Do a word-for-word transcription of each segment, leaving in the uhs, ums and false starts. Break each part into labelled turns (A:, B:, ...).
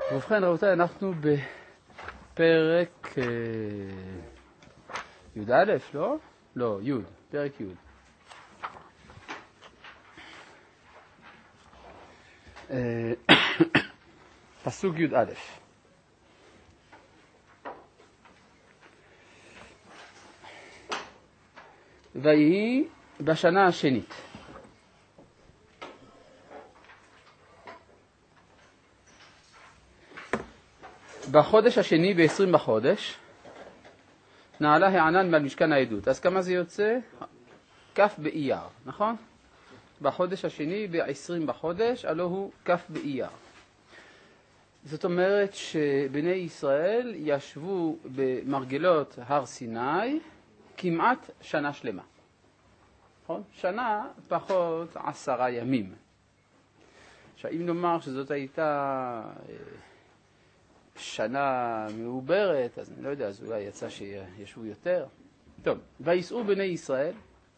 A: ובכן רבותיי, אנחנו בפרק י"א, לא? לא, י', פרק י'. פסוק י"א. ויהי בשנה השנית. בחודש השני, ב-עשרים בחודש, נעלה הענן מעל משכן העדות. אז כמה זה יוצא? כף באייר, נכון? בחודש השני, ב-עשרים בחודש, הלא הוא כף באייר. זאת אומרת שבני ישראל ישבו במרגלות הר סיני כמעט שנה שלמה. נכון? שנה פחות עשרה ימים. עכשיו, אם נאמר שזאת הייתה שנה מעוברת, אז אני לא יודע, אז אולי יצא שישבו יותר. טוב, ויסעו בני ישראל,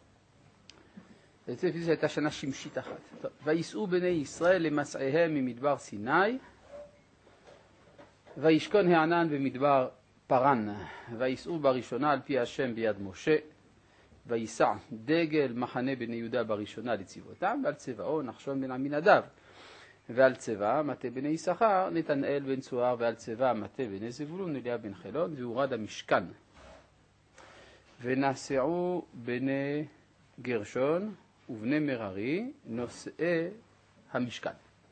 A: זה הייתה שנה שמשית אחת. טוב, ויסעו בני ישראל למסעיהם ממדבר סיני, וישכון הענן במדבר פרן, ויסעו בראשונה על פי השם ביד משה, ויסע דגל מחנה בני יהודה בראשונה לצבאותם, ועל צבאו נחשון בן עמינדב, ועל צבא מטה בני יששכר נתנאל בן צוהר, ועל צבא מטה בני זבולון אליה בן חילון, והורד המשכן. ונסעו בני גרשון ובני מררי נושאי המשכן.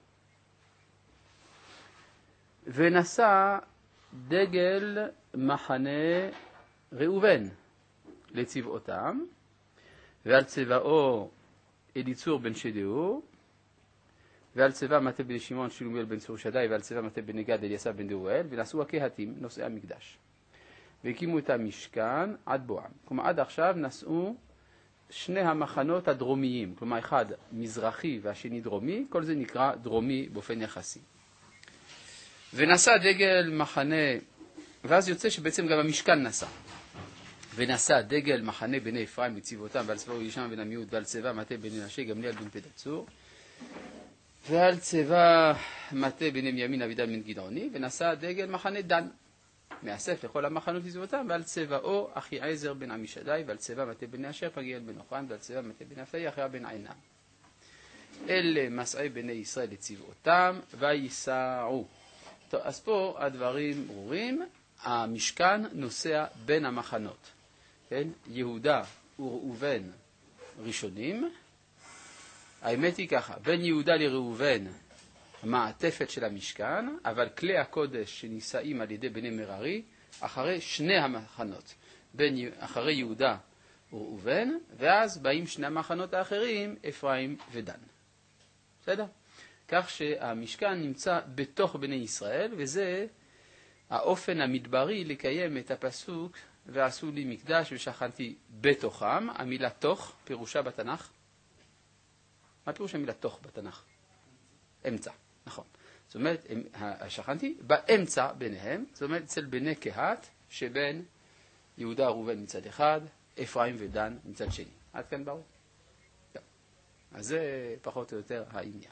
A: ונשא דגל מחנה ראובן לצבאותם, ועל צבאו אליצור בן שדאור, ועל צבא מטה בן שמעון שלומיאל בן צור שדי, ועל צבא מטה בן גד אליסף בן דאואל, ונשאו הקהתים נושאי המקדש. והקימו את המשכן עד בואם. כלומר, עד עכשיו נשאו שני המחנות הדרומיים, כלומר, אחד מזרחי והשני דרומי, כל זה נקרא דרומי באופן יחסי. ונשא דגל מחנה, ואז יוצא שבעצם גם המשכן נשא. ונשא דגל מחנה בני אפרים לצבאותם, ועל צבאו ישם בן עמיהוד, ועל צבא מטה בני מנשה גמליאל בן פדצור, ועל צבא מטה בני בנימין אבידן בן גדעוני, ונשא דגל מחנה דן, מאסף לכל המחנות לצבאותם, ועל צבאו אחיעזר בן עמישדי, ועל צבא מטה בני אשר פגיאל בן אוחרן, ועל צבא מטה בני נפתלי אחיה בן עינם. אלה מסעי בני ישראל לצבאותם, ויסעו. טוב, אז פה הדברים ברורים. המשכן נוסע בין המחנות. כן? יהודה וראובן ראשונים. האמת היא ככה, בין יהודה לראובן המעטפת של המשכן, אבל כלי הקודש שנישאים על ידי בני מררי אחרי שני המחנות, בין, אחרי יהודה וראובן, ואז באים שני המחנות האחרים, אפרים ודן. בסדר? כך שהמשכן נמצא בתוך בני ישראל, וזה האופן המדברי לקיים את הפסוק ועשו לי מקדש ושכנתי בתוכם. המילה תוך פירושה בתנ"ך. מה פירוש המילה תוך בתנ"ך? אמצע, נכון. זאת אומרת, שכנתי באמצע ביניהם, זאת אומרת אצל בני קהת שבין יהודה וראובן מצד אחד, אפרים ודן מצד שני. עד כאן ברור? טוב. אז זה פחות או יותר העניין.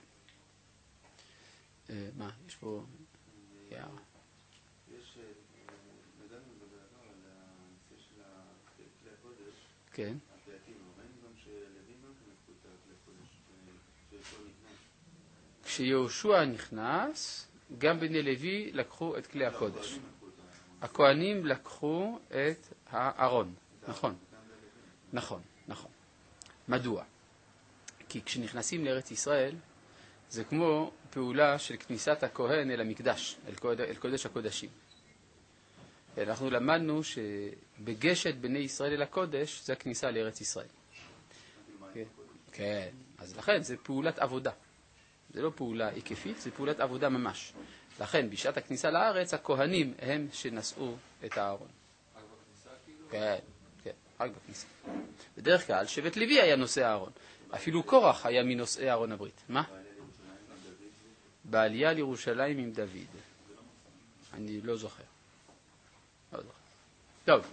A: מה, יש פה יער?
B: יש, נגענו בגדול על הנושא של כלי הקודש.
A: כן.
B: הפייטים, אבל גם שלווים גם כנקו את כלי הקודש, שיהושע נכנס.
A: כשיהושע נכנס, גם בני לוי לקחו את כלי הקודש. הכהנים לקחו את הארון, נכון. נכון, נכון. מדוע? כי כשנכנסים לארץ ישראל, זה כמו פעולה של כניסת הכהן אל המקדש, אל קודש, אל קודש הקודשים. אנחנו למדנו שבגשת בני ישראל אל הקודש זה הכניסה לארץ ישראל. כן, כן. אז לכן זה פעולת עבודה. זה לא פעולה היקפית, זה פעולת עבודה ממש. לכן בשעת הכניסה לארץ הכהנים הם שנשאו את הארון.
B: רק בכניסה כאילו?
A: כן, כן, רק בכניסה. בדרך כלל שבט לוי היה נושא הארון. אפילו קורח היה מנושאי ארון הברית. מה? בעלייה לירושלים עם דוד. אני לא זוכר. לא זוכר. טוב.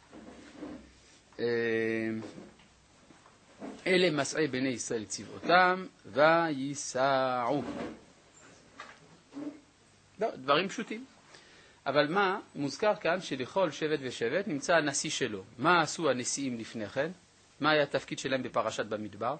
A: אלה מסעי בני ישראל צבאותם, ויסעו. לא, דברים פשוטים. אבל מה, מוזכר כאן שלכל שבט ושבט נמצא הנשיא שלו. מה עשו הנשיאים לפני כן? מה היה התפקיד שלהם בפרשת במדבר?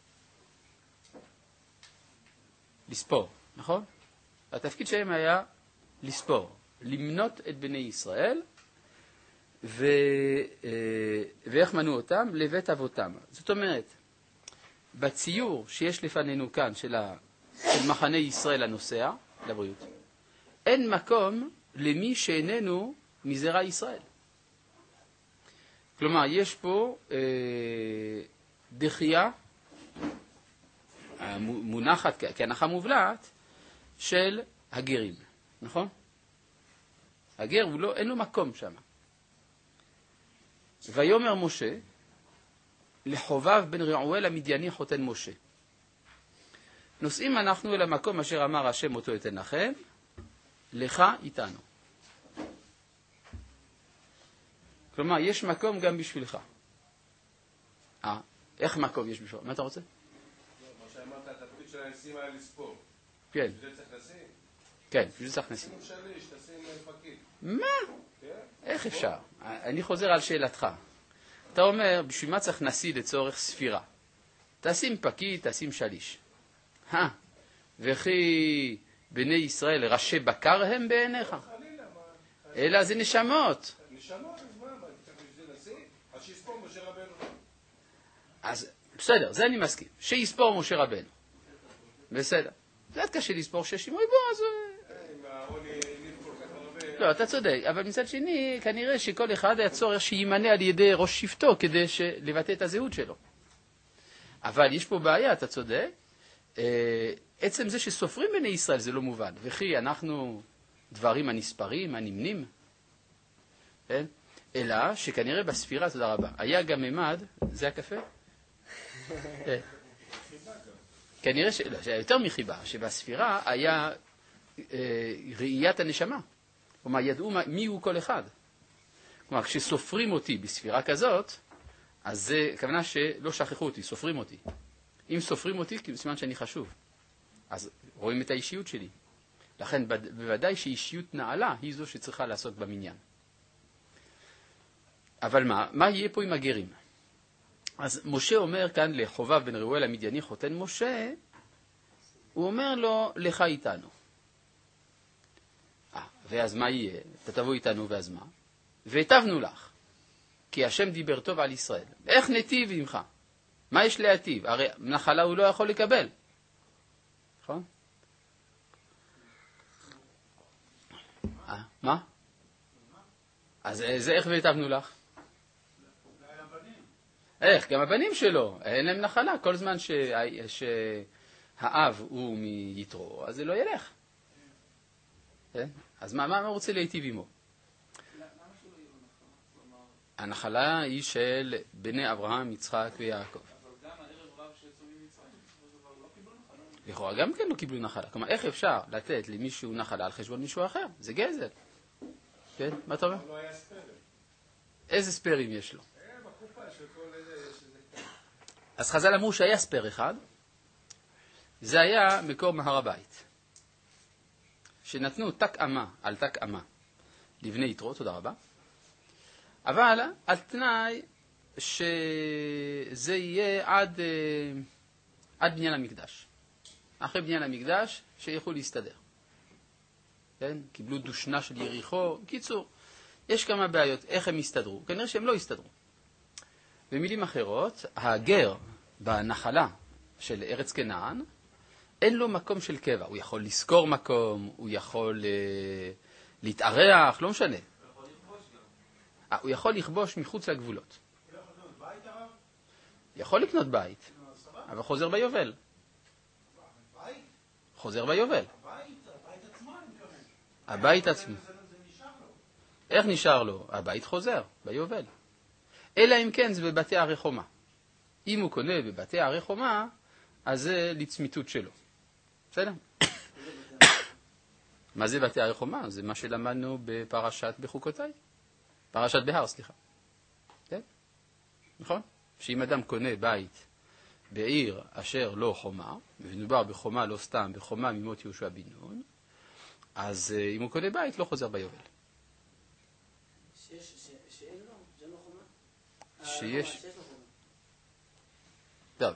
A: לספור, נכון? התפקיד שלהם היה לספור, למנות את בני ישראל, ו... ואיך מנו אותם? לבית אבותם. זאת אומרת, בציור שיש לפנינו כאן של, ה... של מחנה ישראל הנוסע, לבריאות, אין מקום למי שאיננו מזרע ישראל. כלומר, יש פה אה, דחייה, מונחת כהנחה מובלעת, של הגרים, נכון? הגר הוא לא, אין לו מקום שם. ויאמר משה, לחובב בן רעואל המדייני חותן משה. נוסעים אנחנו אל המקום אשר אמר השם אותו אתן לכם, לך איתנו. כלומר, יש מקום גם בשבילך. אה, איך מקום יש בשבילך? מה אתה רוצה?
B: מה שאמרת, התפקיד של הנשיאים היה לספור.
A: כן.
B: בשביל זה צריך לשים?
A: כן, בשביל זה צריך לשים.
B: תשים שליש, תשים פקיד.
A: מה?
B: כן?
A: איך אפשר? אני חוזר על שאלתך. אתה אומר, בשביל מה צריך נשיא לצורך ספירה? תשים פקיד, תשים שליש. אה, וכי בני ישראל ראשי בקר הם בעיניך?
B: חלילה, מה?
A: אלא זה נשמות.
B: נשמות, אז מה? מה, צריך בשביל זה נשיא? אז שיספור משה רבנו.
A: אז בסדר, זה אני מסכים. שיספור משה רבנו. בסדר. זה עד קשה לספור ששים, אוי בוא, אז...
B: עם העוני ניב כל כך הרבה...
A: לא, אתה צודק, אבל מצד שני, כנראה שכל אחד היה צורך שימנה על ידי ראש שבטו כדי לבטא את הזהות שלו. אבל יש פה בעיה, אתה צודק. עצם זה שסופרים בני ישראל זה לא מובן. וכי אנחנו דברים הנספרים, הנמנים, כן? אלא שכנראה בספירה, תודה רבה, היה גם ממד, זה הקפה? כנראה ש... לא, שהיה יותר מחיבה, שבספירה היה אה, ראיית הנשמה. כלומר, ידעו מה, מי הוא כל אחד. כלומר, כשסופרים אותי בספירה כזאת, אז זה כוונה שלא שכחו אותי, סופרים אותי. אם סופרים אותי, סימן שאני חשוב. אז רואים את האישיות שלי. לכן בוודאי שאישיות נעלה היא זו שצריכה לעסוק במניין. אבל מה? מה יהיה פה עם הגרים? אז משה אומר כאן לחובב בן רעואל המדייני חותן משה, הוא אומר לו, לך איתנו. אה, ואז מה יהיה? אתה תבוא איתנו ואז מה? והטבנו לך, כי השם דיבר טוב על ישראל. איך נטיב עמך? מה יש להטיב? הרי נחלה הוא לא יכול לקבל. נכון? אה, מה? אז זה איך והטבנו לך? איך? גם הבנים שלו, אין להם נחלה. כל זמן שה... שהאב הוא מיתרו, אז זה לא ילך. כן? אז מה, מה רוצה להיטיב עמו? הנחלה היא של בני אברהם, יצחק ויעקב.
B: אבל גם הערב רב שיצאו ממצרים, לא קיבלו נחלה.
A: לכאורה גם כן לא קיבלו נחלה. כלומר, איך אפשר לתת למישהו נחלה על חשבון מישהו אחר? זה גזל. כן? מה אתה אומר?
B: לא היה ספר.
A: איזה ספרים יש לו?
B: בקופה של כל איזה יש איזה...
A: אז חז"ל אמרו שהיה ספר אחד, זה היה מקור מהר הבית. שנתנו תק אמה על תק אמה לבני יתרו, תודה רבה, אבל על תנאי שזה יהיה עד, עד בניין המקדש. אחרי בניין המקדש שיכולו להסתדר. כן? קיבלו דושנה של יריחו. קיצור, יש כמה בעיות. איך הם הסתדרו? כנראה שהם לא הסתדרו. במילים אחרות, הגר בנחלה של ארץ כנען, אין לו מקום של קבע. הוא יכול לזכור מקום, הוא יכול אה, להתארח, לא משנה.
B: הוא יכול לכבוש גם.
A: אה, הוא יכול לכבוש מחוץ לגבולות.
B: הוא יכול לקנות בית הרב?
A: יכול לקנות בית, אבל חוזר ביובל.
B: בית?
A: חוזר ביובל.
B: הבית? הבית עצמו אני מתכוון.
A: הבית עצמו.
B: זה נשאר לו.
A: איך נשאר לו? הבית חוזר ביובל. אלא אם כן זה בבתי ערי חומה. אם הוא קונה בבתי ערי חומה, אז זה לצמיתות שלו. בסדר? מה זה בתי ערי חומה? זה מה שלמדנו בפרשת בחוקותיי. פרשת בהר, סליחה. כן? נכון? שאם אדם קונה בית בעיר אשר לא חומה, ומדובר בחומה לא סתם, בחומה ממות יהושע בן נון, אז אה, אם הוא קונה בית, לא חוזר ביובל.
C: שיש, ש- שאין לו, שאין לו חומה?
A: שיש.
C: אה, שיש לו חומה.
A: טוב.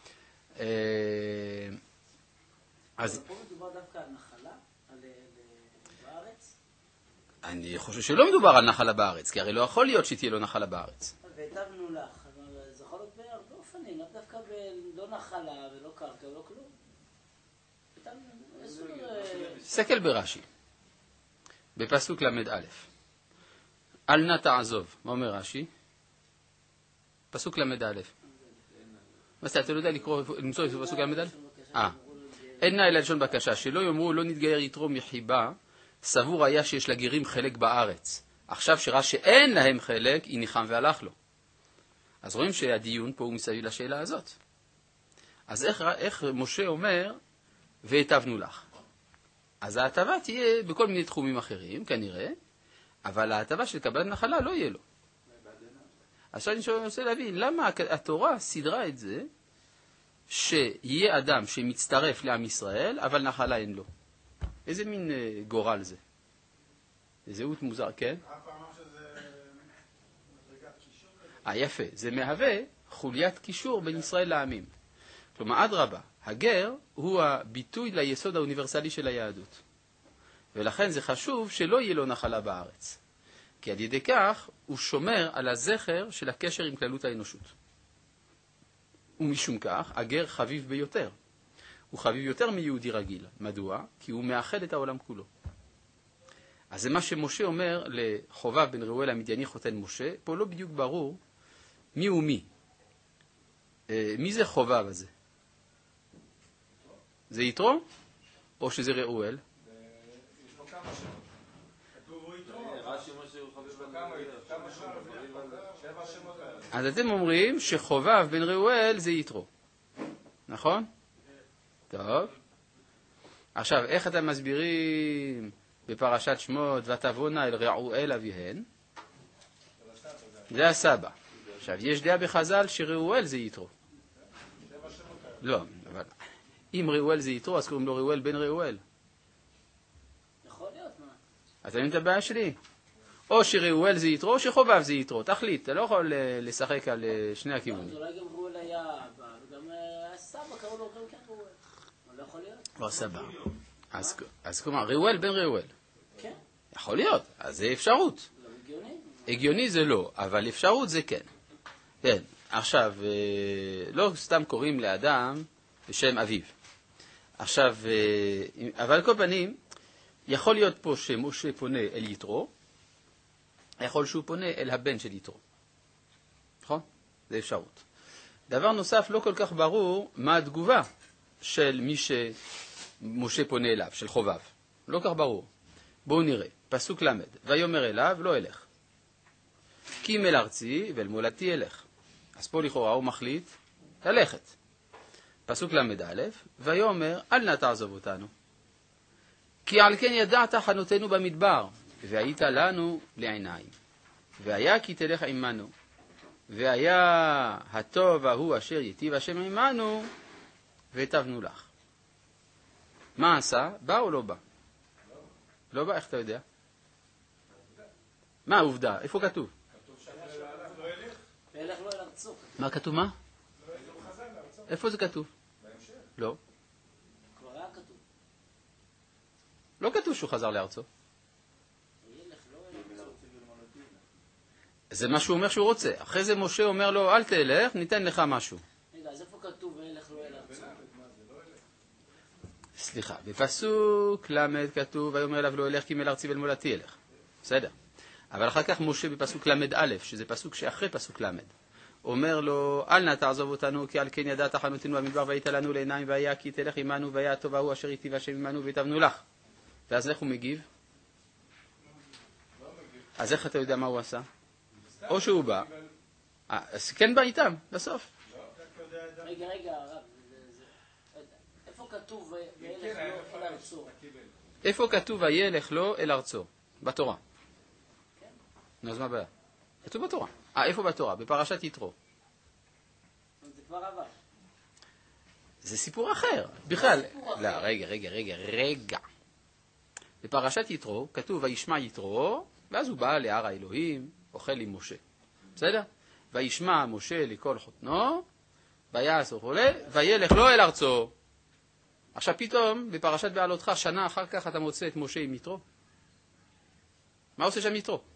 A: אה, אז
C: אבל פה מדובר דווקא על נחלה, על, על, בארץ,
A: אני חושב שלא מדובר על נחלה בארץ, כי הרי לא יכול להיות שתהיה לו נחלה בארץ.
C: והטבנו לך. אבל זה יכול להיות בהרבה אופנים, לאו דווקא בלא נחלה ולא קרקע ולא כלום. הטבנו, איזה סוג, אה,
A: סקל ברש"י, בפסוק למד א', אל נא תעזוב. מה אומר רש"י? פסוק למד א'. מה זה, אתה לא יודע לקרוא, למצוא את פסוק למד א'? אה. אין נא אלא לשון בקשה, שלא יאמרו לא נתגייר יתרו מחיבה, סבור היה שיש לגרים חלק בארץ. עכשיו שראה שאין להם חלק, היא ניחם והלך לו. אז רואים שהדיון פה הוא מסביב לשאלה הזאת. אז איך, איך משה אומר, והטבנו לך? אז ההטבה תהיה בכל מיני תחומים אחרים, כנראה, אבל ההטבה של קבלת נחלה לא יהיה לו. עכשיו אני רוצה להבין, למה התורה סדרה את זה, שיהיה אדם שמצטרף לעם ישראל, אבל נחלה אין לו? איזה מין uh, גורל זה? זהות מוזר, כן?
D: אף פעם שזה מדרגת קישור כזה.
A: אה, יפה. זה מהווה חוליית קישור בין ישראל לעמים. כלומר, אדרבה, הגר הוא הביטוי ליסוד האוניברסלי של היהדות. ולכן זה חשוב שלא יהיה לו נחלה בארץ. כי על ידי כך הוא שומר על הזכר של הקשר עם כללות האנושות. ומשום כך, הגר חביב ביותר. הוא חביב יותר מיהודי רגיל. מדוע? כי הוא מאחד את העולם כולו. אז זה מה שמשה אומר לחובב בן ראואל המדייני חותן משה. פה לא בדיוק ברור מי הוא מי. מי זה חובב הזה? זה יתרו? או שזה ראואל?
D: יש לו כמה שמות. כתוב הוא יתרו.
B: רש"י מה שהוא חביב על
D: כמה שמות. שבע שמות.
A: אז אתם אומרים שחובב בן ראואל זה יתרו. נכון? טוב. עכשיו, איך אתם מסבירים בפרשת שמות ותבונה אל ראואל אביהן? זה הסבא. עכשיו, יש דעה בחז"ל שראואל זה יתרו. לא, אבל אם ראואל זה יתרו, אז קוראים לו ראואל בן ראואל.
C: יכול להיות, מה?
A: אתה מבין את הבעיה שלי? או שראואל זה יתרו, או שחובב זה יתרו. תחליט, אתה לא יכול לשחק על שני הכיוונים.
C: אז אולי גם ראואל היה אבא, וגם הסבא קראו לו גם כן ראואל. אבל לא יכול להיות.
A: לא סבא. אז, אז כלומר, ראואל בן ראואל.
C: כן,
A: יכול להיות, אז זה אפשרות.
C: זה הגיוני.
A: הגיוני זה לא, אבל אפשרות זה כן. כן, עכשיו, לא סתם קוראים לאדם בשם אביו. עכשיו, אבל כל פנים, יכול להיות פה שמשה פונה אל יתרו, יכול שהוא פונה אל הבן של יתרו. נכון? זה אפשרות. דבר נוסף, לא כל כך ברור מה התגובה של מי שמשה פונה אליו, של חובב. לא כך ברור. בואו נראה. פסוק למד. ויאמר אליו, לא אלך. כי אם אל ארצי ואל מולדתי אלך. אז פה לכאורה הוא מחליט ללכת. פסוק למד א', ויאמר, אל נא תעזוב אותנו. כי על כן ידעת חנותנו במדבר, והיית לנו לעיניים. והיה כי תלך עמנו. והיה הטוב ההוא אשר יטיב השם עמנו, והטבנו לך. מה עשה? בא או לא בא? לא בא, איך אתה יודע? מה העובדה? איפה כתוב?
C: וילך לו אל ארצו.
A: מה כתוב מה? איפה זה כתוב? לא.
C: כבר היה כתוב.
A: לא כתוב שהוא חזר לארצו.
C: וילך לו אל ארצו.
A: זה מה שהוא אומר שהוא רוצה. אחרי זה משה אומר לו, אל תלך, ניתן לך משהו.
C: רגע, אז איפה כתוב וילך לו אל ארצו?
A: סליחה, בפסוק למד כתוב, ויאמר אליו לא אלך כי אל ארצי ואל מולדתי אלך. בסדר. אבל אחר כך משה בפסוק למד א', שזה פסוק שאחרי פסוק למד, אומר לו, אל נא תעזוב אותנו, כי על כן ידעת חנותנו במדבר, והיית לנו לעיניים, והיה כי תלך עמנו, והיה הטוב ההוא אשר יטיב השם עמנו, והטבנו לך. ואז איך הוא מגיב? אז איך אתה יודע מה הוא עשה? או שהוא בא, אז כן בא איתם, בסוף.
C: רגע, רגע, הרב, איפה כתוב וילך לו אל ארצו?
A: איפה כתוב וילך לו אל ארצו? בתורה. נו, אז מה הבעיה? כתוב בתורה. אה, איפה בתורה? בפרשת יתרו.
C: זה כבר עבר.
A: זה סיפור אחר. בכלל. לא, רגע, רגע, רגע, רגע. בפרשת יתרו כתוב וישמע יתרו, ואז הוא בא להר האלוהים, אוכל עם משה. בסדר? וישמע משה לכל חותנו, ויעש וכולי, וילך לו אל ארצו. עכשיו פתאום, בפרשת בעלותך, שנה אחר כך אתה מוצא את משה עם יתרו. מה עושה שם יתרו?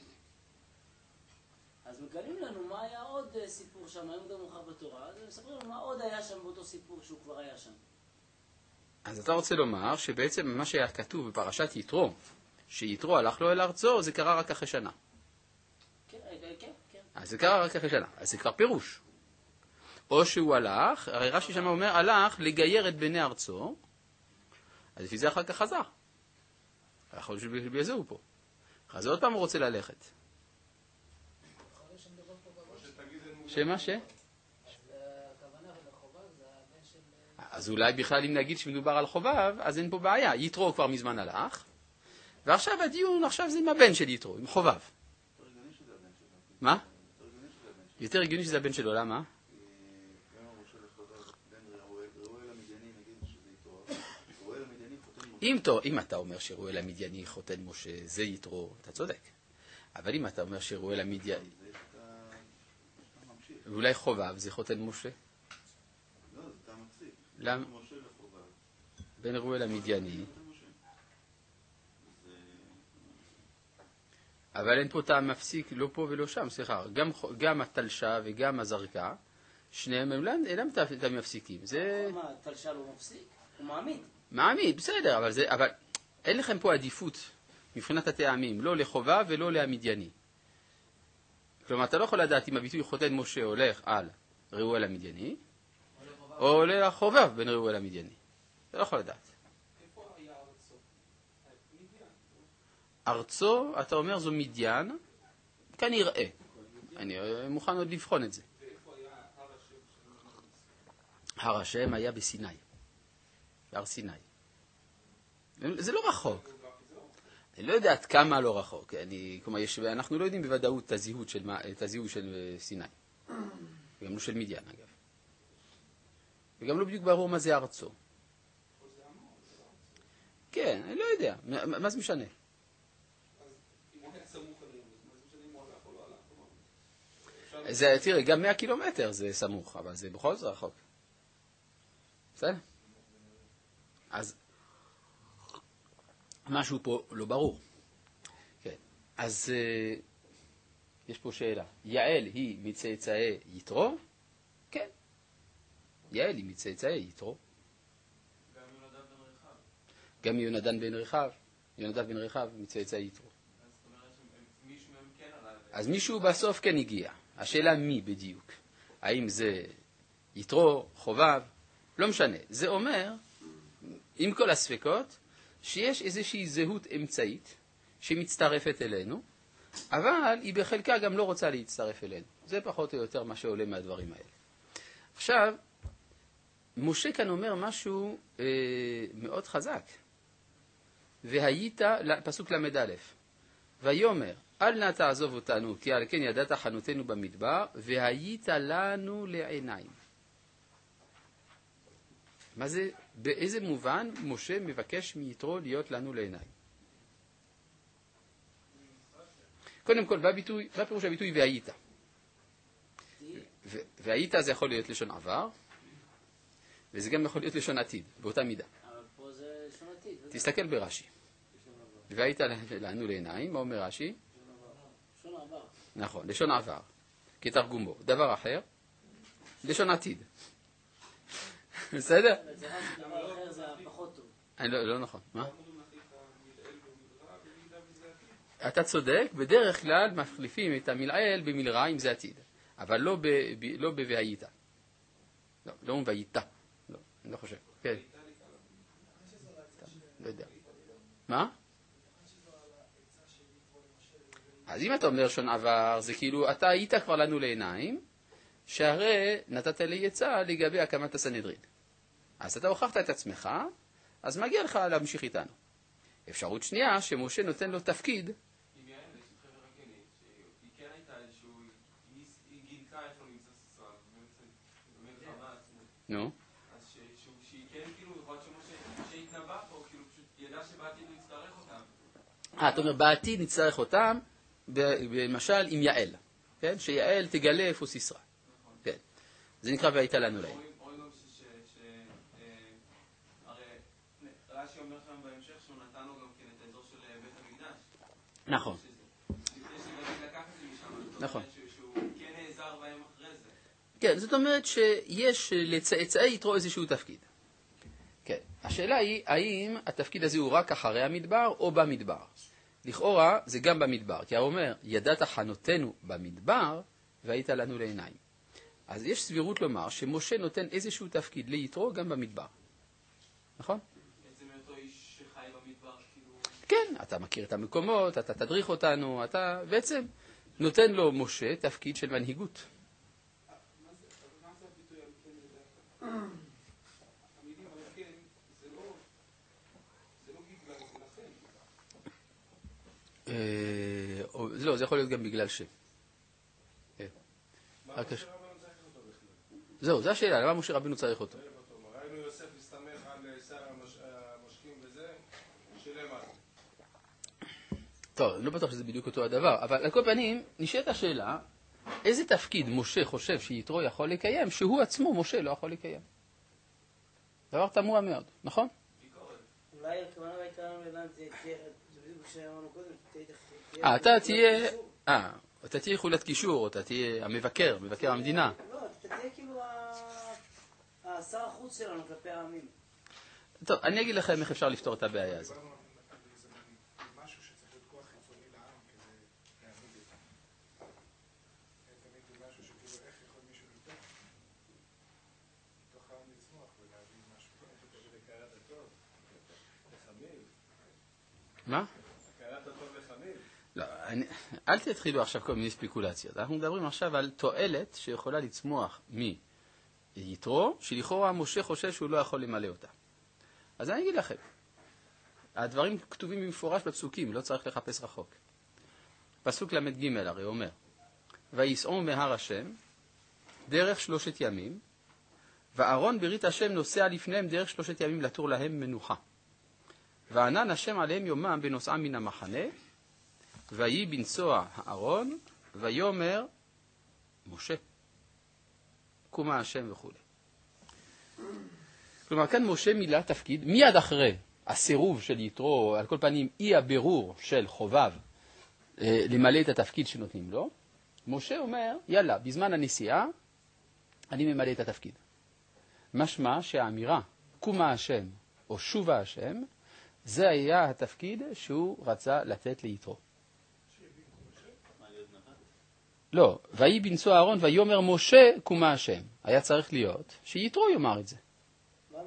C: אז מגלים לנו מה היה עוד סיפור שם, היום גם מוכר בתורה, אז מספרים לנו מה עוד היה שם באותו סיפור שהוא כבר היה שם.
A: אז אתה רוצה לומר שבעצם מה שהיה כתוב בפרשת יתרו, שיתרו הלך לו אל ארצו, זה קרה רק אחרי שנה.
C: כן, כן, כן.
A: אז זה קרה רק אחרי שנה, אז זה כבר פירוש. או שהוא הלך, הרי רש"י שם אומר, הלך לגייר את בני ארצו, אז לפי זה אחר כך חזר. יכול להיות שבגלל זה הוא פה. אז עוד פעם הוא רוצה ללכת. שמה ש? אז אולי בכלל אם נגיד שמדובר על חובב, אז אין פה בעיה. יתרו כבר מזמן הלך, ועכשיו הדיון, עכשיו זה עם הבן של יתרו, עם חובב. מה? יותר הגיוני שזה הבן שלו, למה? אם, אם אתה אומר שרואל המדייני חותן משה, זה יתרו, אתה צודק. אבל אם אתה אומר שרואל המדייני, ואולי חובב זה חותן משה?
B: לא, זה אתה מפסיק.
A: למה?
B: משה וחובב.
A: בין רואל המדייני. אבל אין פה טעם מפסיק, לא פה ולא שם, סליחה. גם, גם התלשה וגם הזרקה, שניהם הם אינם טעם מפסיקים. זה...
C: מה, התלשה לא מפסיק? הוא מעמיד.
A: מעמיד, בסדר, אבל, זה, אבל אין לכם פה עדיפות מבחינת הטעמים, לא לחובב ולא למדייני. כלומר, אתה לא יכול לדעת אם הביטוי חותן משה הולך על ראואל המדייני, או לחובב בין ראואל המדייני. אתה לא יכול לדעת.
D: איפה היה ארצו? מדיין.
A: ארצו, אתה אומר, זו מדיין, כנראה. אני מוכן עוד לבחון את זה.
D: ואיפה היה הר השם של...
A: הר השם היה בסיני. הר סיני. זה לא רחוק. אני לא יודע עד כמה לא רחוק. אני, כלומר, יש, אנחנו לא יודעים בוודאות את הזיהוי של, את הזיהוי של סיני. וגם לא של מדיין, אגב. וגם לא בדיוק ברור מה זה ארצו. כן, אני לא יודע. מה, מה זה משנה?
D: אז אם הוא היה סמוך עליהם, מה זה משנה אם הוא הלך או לא הלך?
A: זה, תראה, גם מאה קילומטר זה סמוך, אבל זה בכל זאת רחוק. בסדר? אז משהו פה לא ברור. כן. אז uh, יש פה שאלה. יעל היא מצאצאי יתרו? כן. יעל היא מצאצאי יתרו.
D: גם יונדב בן רחב.
A: גם יונדן בן רחב. יונדב בן רחב מצאצאי יתרו.
D: אז זאת אומרת שמישהו מהם כן עלה.
A: אז מישהו בסוף כן הגיע. השאלה מי בדיוק. האם זה יתרו, חובב? לא משנה. זה אומר, עם כל הספקות, שיש איזושהי זהות אמצעית שמצטרפת אלינו, אבל היא בחלקה גם לא רוצה להצטרף אלינו. זה פחות או יותר מה שעולה מהדברים האלה. עכשיו, משה כאן אומר משהו אה, מאוד חזק. והיית, פסוק למד א', ויאמר, אל נא תעזוב אותנו, כי על כן ידעת חנותנו במדבר, והיית לנו לעיניים. מה זה, באיזה מובן משה מבקש מיתרו להיות לנו לעיניים? קודם כל, בביטוי, בפירוש הביטוי והיית. והיית זה יכול להיות לשון עבר, וזה גם יכול להיות לשון עתיד, באותה מידה.
C: אבל פה זה לשון עתיד.
A: תסתכל ברש"י. והיית לנו לעיניים, מה אומר רש"י?
C: לשון עבר.
A: נכון, לשון עבר, כתרגומו. דבר אחר, לשון עתיד. בסדר?
C: זה רק דבר אחר, זה הפחות טוב.
A: לא, לא נכון. מה? אתה צודק, בדרך כלל מחליפים את המלעיל במלרע אם זה עתיד, אבל לא ב, ב, לא בוהיית. לא, לא בוהיית. לא, אני לא חושב. כן. לא יודע. מה? אז אם אתה אומר לשון עבר, זה כאילו, אתה היית כבר לנו לעיניים, שהרי נתת לי עצה לגבי הקמת הסנהדרין. אז אתה הוכחת את עצמך, אז מגיע לך להמשיך איתנו. אפשרות שנייה, שמשה נותן לו תפקיד.
D: אם יעל, יש את חבר הכנית, שהיא כן הייתה איזשהו, היא גילתה איפה נמצא סיסרא, במלחמה עצמו.
A: נו.
D: אז שהיא כן, כאילו, יכול להיות שמשה התנבא פה, כאילו, פשוט ידע שבעתיד הוא יצטרך אותה.
A: אה, אתה אומר, בעתיד נצטרך אותם, למשל עם יעל, כן? שיעל תגלה איפה סיסרא. כן. זה נקרא והייתה לנו להם.
D: רואים גם ש... הרי רש"י אומר לכם בהמשך שהוא נתן לו גם כן את האזור של בית המקדש.
A: נכון.
D: נכון. שהוא כן נעזר בהם אחרי זה.
A: כן, זאת אומרת שיש לצאצאי יתרו איזשהו תפקיד. כן. השאלה היא, האם התפקיד הזה הוא רק אחרי המדבר או במדבר? לכאורה זה גם במדבר, כי הוא אומר, ידעת חנותנו במדבר והיית לנו לעיניים. אז יש סבירות לומר שמשה נותן איזשהו תפקיד ליתרו גם במדבר. נכון?
D: בעצם אותו איש שחי במדבר, כאילו...
A: כן, אתה מכיר את המקומות, אתה תדריך אותנו, אתה בעצם נותן לו משה תפקיד של מנהיגות.
B: מה זה הביטוי על כן לדעת? המילים על כן, זה לא בגלל, זה לכן.
A: לא, זה יכול להיות גם בגלל ש.
B: מה משה רבנו צריך אותו בכלל?
A: זהו, זו השאלה, למה משה רבנו צריך אותו?
B: ראינו יוסף להסתמך על שר המשקים וזה, שילם על זה.
A: טוב, אני לא בטוח שזה בדיוק אותו הדבר, אבל על כל פנים, נשאלת השאלה, איזה תפקיד משה חושב שיתרו יכול לקיים, שהוא עצמו, משה, לא יכול לקיים? דבר תמוה מאוד, נכון?
C: אולי הכוונה הייתה לנו, זה בדיוק שאמרנו קודם,
A: אה, אתה תהיה, אה, אתה תהיה חולת קישור, אתה תהיה המבקר, מבקר המדינה.
C: לא, אתה תהיה כאילו השר החוץ שלנו כלפי העמים.
A: טוב, אני אגיד לכם איך אפשר לפתור את הבעיה הזאת.
B: משהו שצריך להיות כוח חיצוני לעם כדי להנהיג את זה. תמיד זה משהו שכאילו איך יכול מישהו לתוך מתוך העם לצמוח ולהבין משהו. תקבל הכרת הטוב, לחמיל.
A: מה?
B: הכרת הטוב לחמיל.
A: לא, אני, אל תתחילו עכשיו כל מיני ספקולציות. אנחנו מדברים עכשיו על תועלת שיכולה לצמוח מיתרו, שלכאורה משה חושב שהוא לא יכול למלא אותה. אז אני אגיד לכם, הדברים כתובים במפורש בפסוקים, לא צריך לחפש רחוק. פסוק למד ג' הרי אומר, ויסעו מהר השם דרך שלושת ימים, ואהרון ברית השם נוסע לפניהם דרך שלושת ימים לתור להם מנוחה. וענן השם עליהם יומם בנוסעם מן המחנה, ויהי בנסוע הארון, ויאמר משה, קומה השם וכו'. כלומר, כאן משה מילא תפקיד, מיד אחרי הסירוב של יתרו, על כל פנים אי הבירור של חובב, למלא את התפקיד שנותנים לו, משה אומר, יאללה, בזמן הנסיעה, אני ממלא את התפקיד. משמע שהאמירה, קומה השם או שובה השם, זה היה התפקיד שהוא רצה לתת ליתרו. לא, ויהי בנסוע הארון ויאמר משה קומה השם. היה צריך להיות שיתרו יאמר את זה.
C: למה?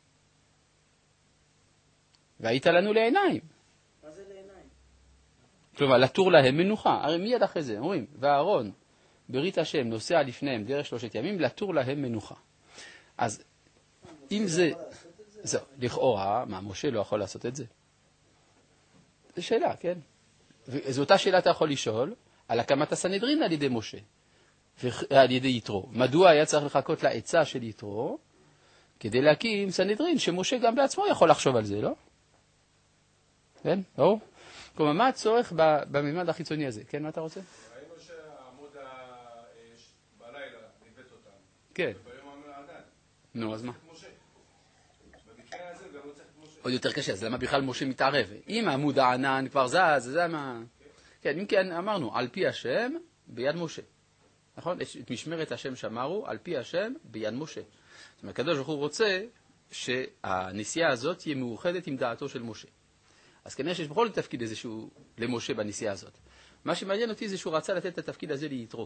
A: והיית לנו לעיניים.
C: מה זה לעיניים?
A: כלומר, לתור להם מנוחה. הרי מיד אחרי זה, אומרים, והארון ברית השם נוסע לפניהם דרך שלושת ימים, לתור להם מנוחה. אז אם זה... זהו, לכאורה, מה, משה לא יכול לעשות את זה? זו שאלה, כן? זו אותה שאלה אתה יכול לשאול על הקמת הסנהדרין על ידי משה, על ידי יתרו. מדוע היה צריך לחכות לעצה של יתרו, כדי להקים סנהדרין, שמשה גם בעצמו יכול לחשוב על זה, לא? כן? לא? כלומר, מה הצורך בממד החיצוני הזה? כן, מה אתה רוצה?
B: ראינו שהעמוד בלילה ניבט אותם.
A: כן.
B: וביום אומר ענן.
A: נו, אז מה?
B: משה. במקרה הזה גם לא צריך את משה.
A: עוד יותר קשה, אז למה בכלל משה מתערב? אם עמוד הענן כבר זז, זה מה... כן, אם כן, אמרנו, על פי השם, ביד משה. נכון? את משמרת השם שמרו, על פי השם, ביד משה. זאת אומרת, הקדוש ברוך הוא רוצה שהנסיעה הזאת תהיה מאוחדת עם דעתו של משה. אז כנראה שיש בכל תפקיד איזשהו למשה בנסיעה הזאת. מה שמעניין אותי זה שהוא רצה לתת את התפקיד הזה ליתרו.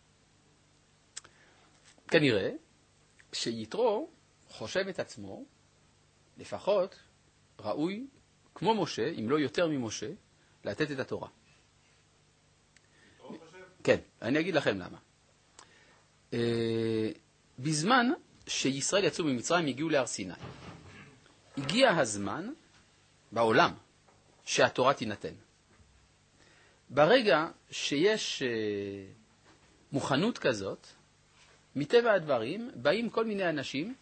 A: כנראה שיתרו חושב את עצמו, לפחות ראוי, כמו משה, אם לא יותר ממשה, לתת את התורה. כן, אני אגיד לכם למה. בזמן שישראל יצאו ממצרים, הגיעו להר סיני. הגיע הזמן בעולם שהתורה תינתן. ברגע שיש מוכנות כזאת, מטבע הדברים באים כל מיני אנשים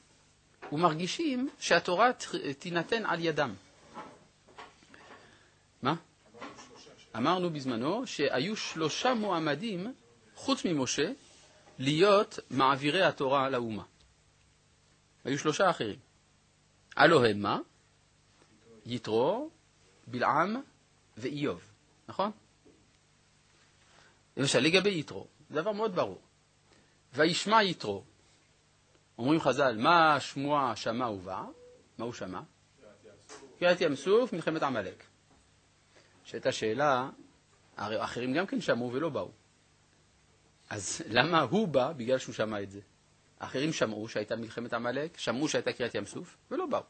A: ומרגישים שהתורה תינתן על ידם. מה? אמרנו בזמנו שהיו שלושה מועמדים, חוץ ממשה, להיות מעבירי התורה לאומה. היו שלושה אחרים. הלא הם מה? יתרו, בלעם ואיוב. נכון? למשל, לגבי יתרו, זה דבר מאוד ברור. וישמע יתרו. אומרים חז"ל, מה שמוע שמע ובא? מה הוא שמע? קריאת ים סוף, מלחמת עמלק. שהייתה שאלה, הרי האחרים גם כן שמעו ולא באו. אז למה הוא בא? בגלל שהוא שמע את זה. האחרים שמעו שהייתה מלחמת עמלק, שמעו שהייתה קריאת ים סוף, ולא באו.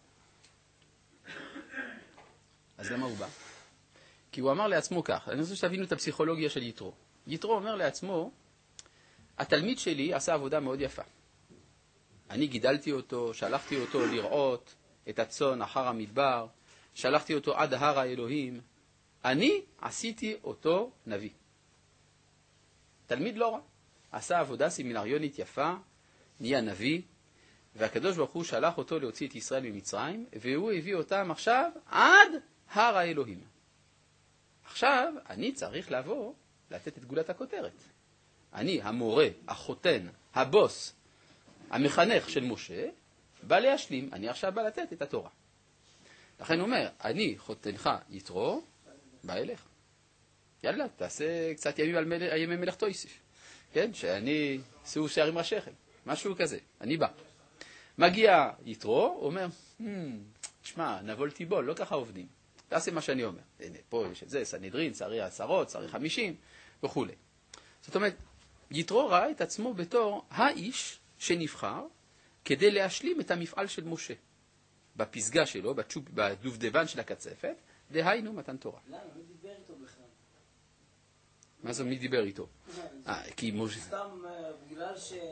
A: אז למה הוא בא? כי הוא אמר לעצמו כך, אני רוצה שתבינו את הפסיכולוגיה של יתרו. יתרו אומר לעצמו, התלמיד שלי עשה עבודה מאוד יפה. אני גידלתי אותו, שלחתי אותו לראות את הצאן אחר המדבר, שלחתי אותו עד הר האלוהים. אני עשיתי אותו נביא. תלמיד לא רע. עשה עבודה סמינריונית יפה, נהיה נביא, והקדוש ברוך הוא שלח אותו להוציא את ישראל ממצרים, והוא הביא אותם עכשיו עד הר האלוהים. עכשיו אני צריך לבוא לתת את גולת הכותרת. אני המורה, החותן, הבוס, המחנך של משה, בא להשלים, אני עכשיו בא לתת את התורה. לכן הוא אומר, אני חותנך יתרו, בא אליך. יאללה, תעשה קצת ימים על מל... ימי מלאכתו יוסיף. כן, שאני שאו שערים ראשיכם, משהו כזה, אני בא. מגיע יתרו, הוא אומר, תשמע, נבול תיבול, לא ככה עובדים. תעשה מה שאני אומר. הנה, פה יש את זה, סנהדרין, צריך עשרות, צריך חמישים, וכו'. זאת אומרת, יתרו ראה את עצמו בתור האיש שנבחר כדי להשלים את המפעל של משה. בפסגה שלו, בדובדבן של הקצפת, דהיינו מתן תורה.
C: למה? מי דיבר איתו בכלל?
A: מה זה מי דיבר איתו? כי משה...
C: סתם בגלל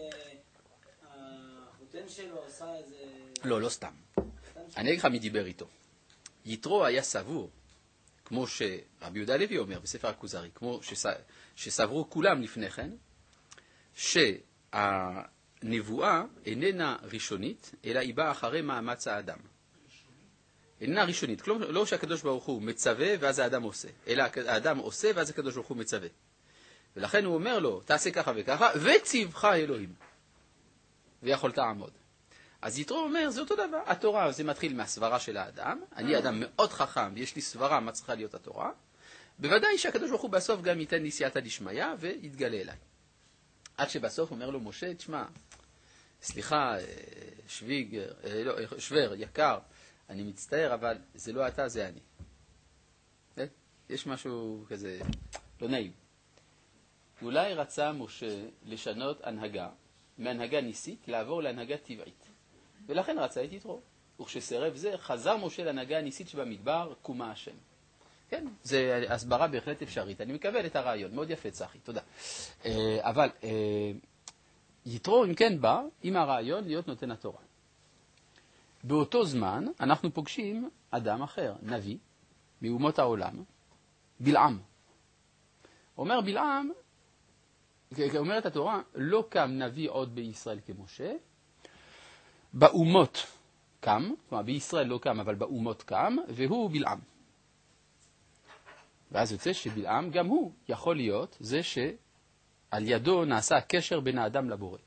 C: שהחותן שלו עשה איזה...
A: לא, לא סתם. אני אגיד לך מי דיבר איתו. יתרו היה סבור, כמו שרבי יהודה הלוי אומר בספר הכוזרי, כמו שסברו כולם לפני כן, שהנבואה איננה ראשונית, אלא היא באה אחרי מאמץ האדם. איננה ראשונית, כלומר לא שהקדוש ברוך הוא מצווה ואז האדם עושה, אלא האדם עושה ואז הקדוש ברוך הוא מצווה. ולכן הוא אומר לו, תעשה ככה וככה, וציווך אלוהים. ויכולת לעמוד. אז יתרו אומר, זה אותו דבר. התורה זה מתחיל מהסברה של האדם. אני אדם מאוד חכם ויש לי סברה מה צריכה להיות התורה. בוודאי שהקדוש ברוך הוא בסוף גם ייתן לי סייעתא דשמיא ויתגלה אליי. עד שבסוף אומר לו משה, תשמע, סליחה, שוויג, לא, שוור, יקר, אני מצטער, אבל זה לא אתה, זה אני. יש משהו כזה לא נעים. אולי רצה משה לשנות הנהגה, מהנהגה ניסית לעבור להנהגה טבעית. ולכן רצה את יתרו. וכשסרב זה, חזר משה להנהגה הניסית שבמדבר, קומה השם. כן, זה הסברה בהחלט אפשרית. אני מקבל את הרעיון. מאוד יפה, צחי, תודה. אבל יתרו, אם כן, בא עם הרעיון להיות נותן התורה. באותו זמן אנחנו פוגשים אדם אחר, נביא, מאומות העולם, בלעם. אומר בלעם, אומרת התורה, לא קם נביא עוד בישראל כמשה, באומות קם, כלומר בישראל לא קם אבל באומות קם, והוא בלעם. ואז יוצא שבלעם גם הוא יכול להיות זה שעל ידו נעשה הקשר בין האדם לבורא.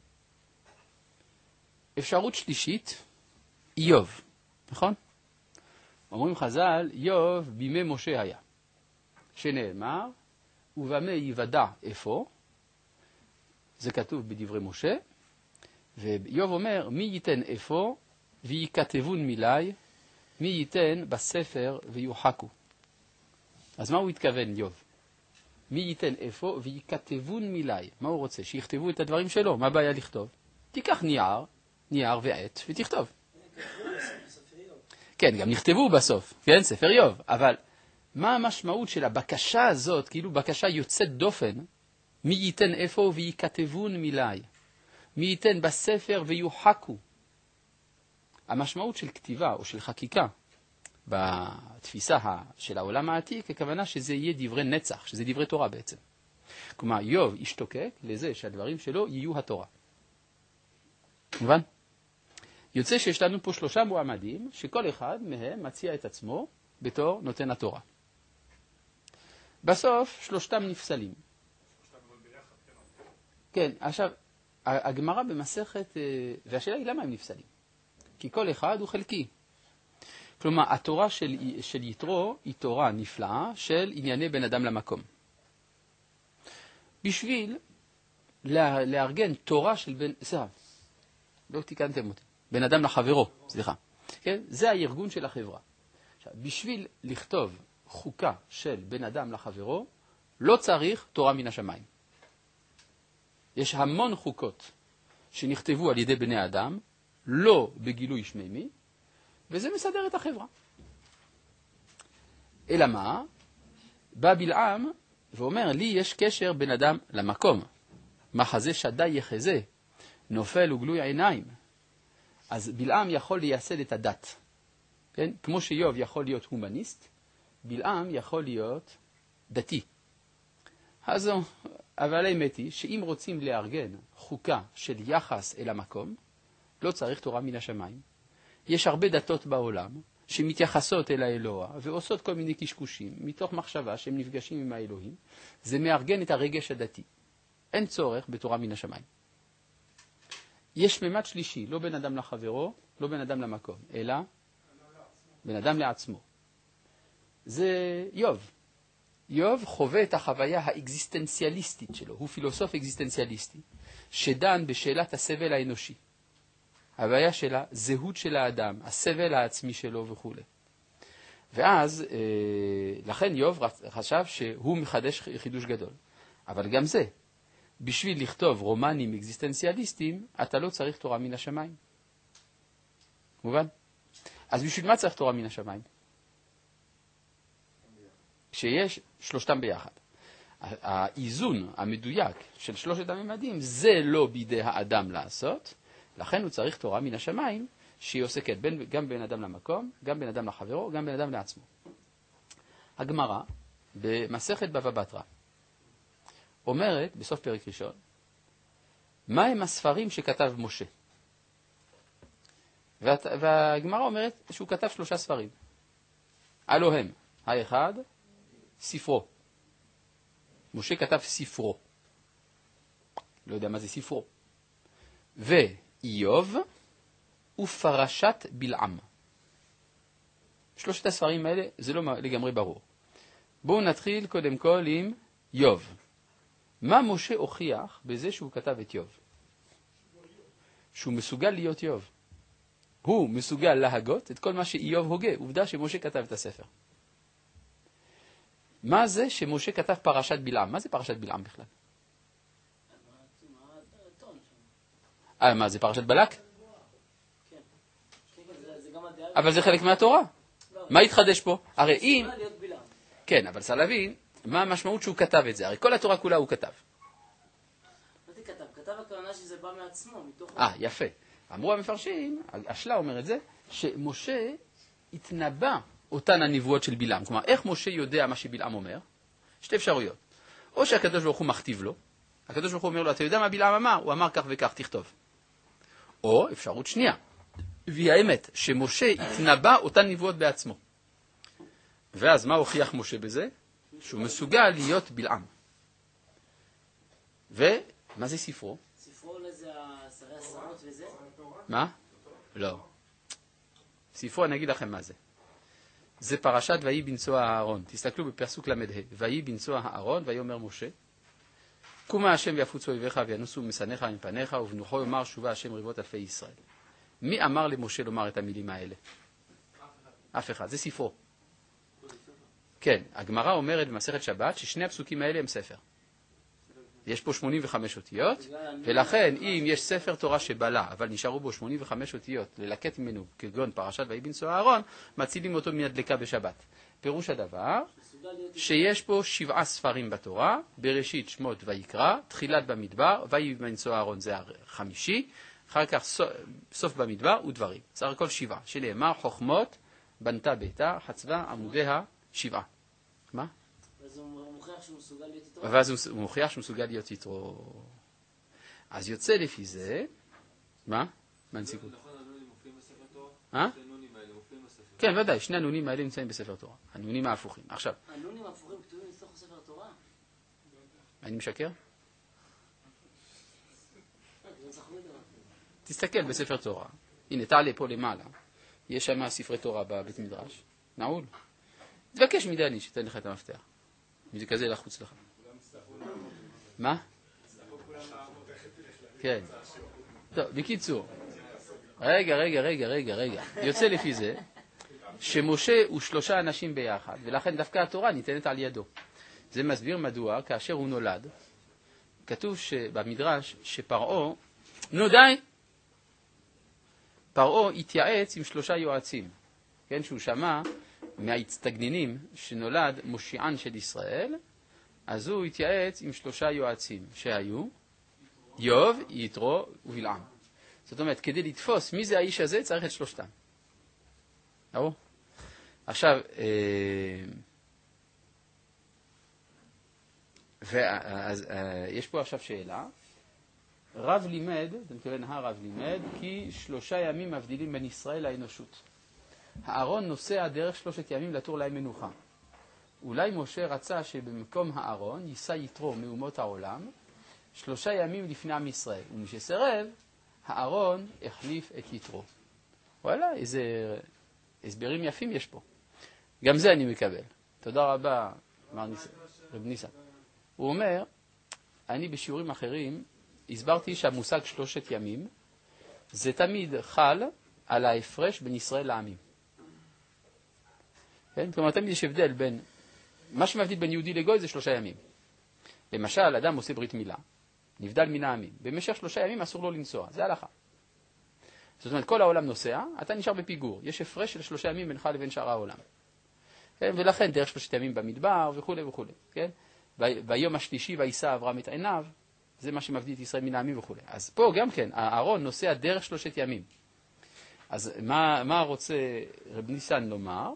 A: אפשרות שלישית, איוב, נכון? אומרים חז"ל, איוב בימי משה היה, שנאמר, ובמה יוודע איפה, זה כתוב בדברי משה, ואיוב אומר, מי ייתן איפה ויקטבון מילי, מי ייתן בספר ויוחקו. אז מה הוא התכוון, איוב? מי ייתן איפה ויקטבון מילי. מה הוא רוצה? שיכתבו את הדברים שלו. מה הבעיה לכתוב? תיקח נייר, נייר ועט ותכתוב. כן, גם נכתבו בסוף, כן, ספר איוב. אבל מה המשמעות של הבקשה הזאת, כאילו בקשה יוצאת דופן, מי ייתן איפה ויקטבון מילי? מי ייתן בספר ויוחקו? המשמעות של כתיבה או של חקיקה בתפיסה של העולם העתיק, הכוונה שזה יהיה דברי נצח, שזה דברי תורה בעצם. כלומר, איוב ישתוקק לזה שהדברים שלו יהיו התורה. מובן? יוצא שיש לנו פה שלושה מועמדים, שכל אחד מהם מציע את עצמו בתור נותן התורה. בסוף שלושתם נפסלים. כן, עכשיו, הגמרא במסכת, והשאלה היא למה הם נפסלים? כי כל אחד הוא חלקי. כלומר, התורה של, של יתרו היא תורה נפלאה של ענייני בן אדם למקום. בשביל לה, לארגן תורה של בן, סליחה, לא תיקנתם אותי, בן אדם לחברו, סליחה. כן? זה הארגון של החברה. עכשיו, בשביל לכתוב חוקה של בן אדם לחברו, לא צריך תורה מן השמיים. יש המון חוקות שנכתבו על ידי בני אדם, לא בגילוי שמימי, וזה מסדר את החברה. אלא מה? בא בלעם ואומר, לי יש קשר בן אדם למקום. מחזה שדי יחזה, נופל וגלוי עיניים. אז בלעם יכול לייסד את הדת. כן? כמו שיוב יכול להיות הומניסט, בלעם יכול להיות דתי. אז, אבל האמת היא שאם רוצים לארגן חוקה של יחס אל המקום, לא צריך תורה מן השמיים. יש הרבה דתות בעולם שמתייחסות אל האלוה ועושות כל מיני קשקושים מתוך מחשבה שהם נפגשים עם האלוהים. זה מארגן את הרגש הדתי. אין צורך בתורה מן השמיים. יש ממד שלישי, לא בן אדם לחברו, לא בן אדם למקום, אלא בן אדם לעצמו. זה יוב. יוב חווה את החוויה האקזיסטנציאליסטית שלו, הוא פילוסוף אקזיסטנציאליסטי, שדן בשאלת הסבל האנושי. הבעיה של הזהות של האדם, הסבל העצמי שלו וכו'. ואז, לכן יוב חשב שהוא מחדש חידוש גדול. אבל גם זה, בשביל לכתוב רומנים אקזיסטנציאליסטיים, אתה לא צריך תורה מן השמיים. מובן? אז בשביל מה צריך תורה מן השמיים? שיש שלושתם ביחד. האיזון המדויק של שלושת הממדים, זה לא בידי האדם לעשות, לכן הוא צריך תורה מן השמיים, שהיא עוסקת בין, גם בין אדם למקום, גם בין אדם לחברו, גם בין אדם לעצמו. הגמרא, במסכת בבא בתרא, אומרת, בסוף פרק ראשון, מה הם הספרים שכתב משה? והגמרא אומרת שהוא כתב שלושה ספרים. הלא הם, האחד, ספרו. משה כתב ספרו. לא יודע מה זה ספרו. ואיוב ופרשת בלעם. שלושת הספרים האלה זה לא לגמרי ברור. בואו נתחיל קודם כל עם איוב. מה משה הוכיח בזה שהוא כתב את איוב? שהוא מסוגל להיות איוב. הוא מסוגל להגות את כל מה שאיוב הוגה. עובדה שמשה כתב את הספר. מה זה שמשה כתב פרשת בלעם? מה זה פרשת בלעם בכלל? אה, מה זה פרשת בלק? אבל זה חלק מהתורה. מה התחדש פה? הרי אם... כן, אבל צריך להבין מה המשמעות שהוא כתב את זה. הרי כל התורה כולה הוא כתב.
C: מה זה כתב? כתב הכוונה שזה בא מעצמו, מתוך...
A: אה, יפה. אמרו המפרשים, השלה אומר את זה, שמשה התנבא אותן הנבואות של בלעם. כלומר, איך משה יודע מה שבלעם אומר? שתי אפשרויות. או שהקדוש ברוך הוא מכתיב לו, הקדוש ברוך הוא אומר לו, אתה יודע מה בלעם אמר? הוא אמר כך וכך, תכתוב. או אפשרות שנייה, והיא האמת, שמשה התנבא אותן נבואות בעצמו. ואז מה הוכיח משה בזה? שהוא מסוגל להיות בלעם. ומה זה ספרו?
C: ספרו לזה שרי עשרות וזה?
A: מה? לא. ספרו, אני אגיד לכם מה זה. זה פרשת ויהי בנשוא הארון. תסתכלו בפסוק למ"ה. ויהי בנשוא הארון, ויאמר משה, קומה השם ויפוצו אויביך וינוסו משנאיך מפניך, ובנוחו יאמר שובה השם רבבות אלפי ישראל. מי אמר למשה לומר את המילים האלה? אף אחד. זה ספרו. כן, הגמרא אומרת במסכת שבת ששני הפסוקים האלה הם ספר. יש פה שמונים וחמש אותיות, ולכן אם יש ספר תורה שבלה, אבל נשארו בו שמונים וחמש אותיות, ללקט ממנו כגון פרשת ויהי בנשוא הארון, מצילים אותו מהדלקה בשבת. פירוש הדבר, שיש פה שבעה ספרים בתורה, בראשית שמות ויקרא, תחילת במדבר, ויהי בנשוא הארון זה החמישי, אחר כך סוף במדבר ודברים. סך הכל שבעה, שנאמר חוכמות, בנתה ביתה, חצבה עמודיה שבעה. מה?
C: אז הוא מוכיח שהוא מסוגל להיות יתרו.
A: ואז הוא מוכיח שהוא מסוגל להיות יתרו. אז יוצא לפי זה, מה? מה הנסיבות?
D: נכון, הנונים מופיעים בספר תורה?
A: אה?
D: שני הנונים האלה מופיעים בספר תורה.
A: כן, ודאי, שני הנונים האלה נמצאים בספר תורה. הנונים ההפוכים. עכשיו.
C: הנונים ההפוכים כתובים בתוך ספר תורה?
A: אני משקר?
C: לא זכרו את זה.
A: תסתכל בספר תורה. הנה, תעלה פה למעלה. יש שם ספרי תורה בבית מדרש. נעול. תבקש מדני שתן לך את המפתח. אם זה כזה לחוץ לך. מה? כן. טוב, בקיצור. רגע, רגע, רגע, רגע, רגע. יוצא לפי זה שמשה הוא שלושה אנשים ביחד, ולכן דווקא התורה ניתנת על ידו. זה מסביר מדוע כאשר הוא נולד, כתוב במדרש שפרעה, נו די, פרעה התייעץ עם שלושה יועצים, כן, שהוא שמע מההצטגנינים שנולד מושיען של ישראל, אז הוא התייעץ עם שלושה יועצים שהיו יוב, יתרו ובלעם. זאת אומרת, כדי לתפוס מי זה האיש הזה צריך את שלושתם. ברור? עכשיו, ואז, יש פה עכשיו שאלה. רב לימד, אתה מתכוון הרב לימד, כי שלושה ימים מבדילים בין ישראל לאנושות. הארון נוסע דרך שלושת ימים לתור להם מנוחה. אולי משה רצה שבמקום הארון יישא יתרו מאומות העולם שלושה ימים לפני עם ישראל, ומי שסרב, הארון החליף את יתרו. וואלה, איזה הסברים יפים יש פה. גם זה אני מקבל. תודה רבה, מר ניס... רב ניסן. הוא אומר, אני בשיעורים אחרים הסברתי שהמושג שלושת ימים זה תמיד חל על ההפרש בין ישראל לעמים. כן? כלומר, תמיד יש הבדל בין, מה שמבדיל בין יהודי לגוי זה שלושה ימים. למשל, אדם עושה ברית מילה, נבדל מן העמים. במשך שלושה ימים אסור לו לנסוע, זה הלכה. זאת אומרת, כל העולם נוסע, אתה נשאר בפיגור. יש הפרש של שלושה ימים בינך לבין שאר העולם. כן? ולכן דרך שלושת ימים במדבר וכו' וכו'. כן? ביום השלישי וישא אברהם את עיניו, זה מה שמבדיל את ישראל מן העמים וכו'. אז פה גם כן, הארון נוסע דרך שלושת ימים. אז מה, מה רוצה רב ניסן לומר?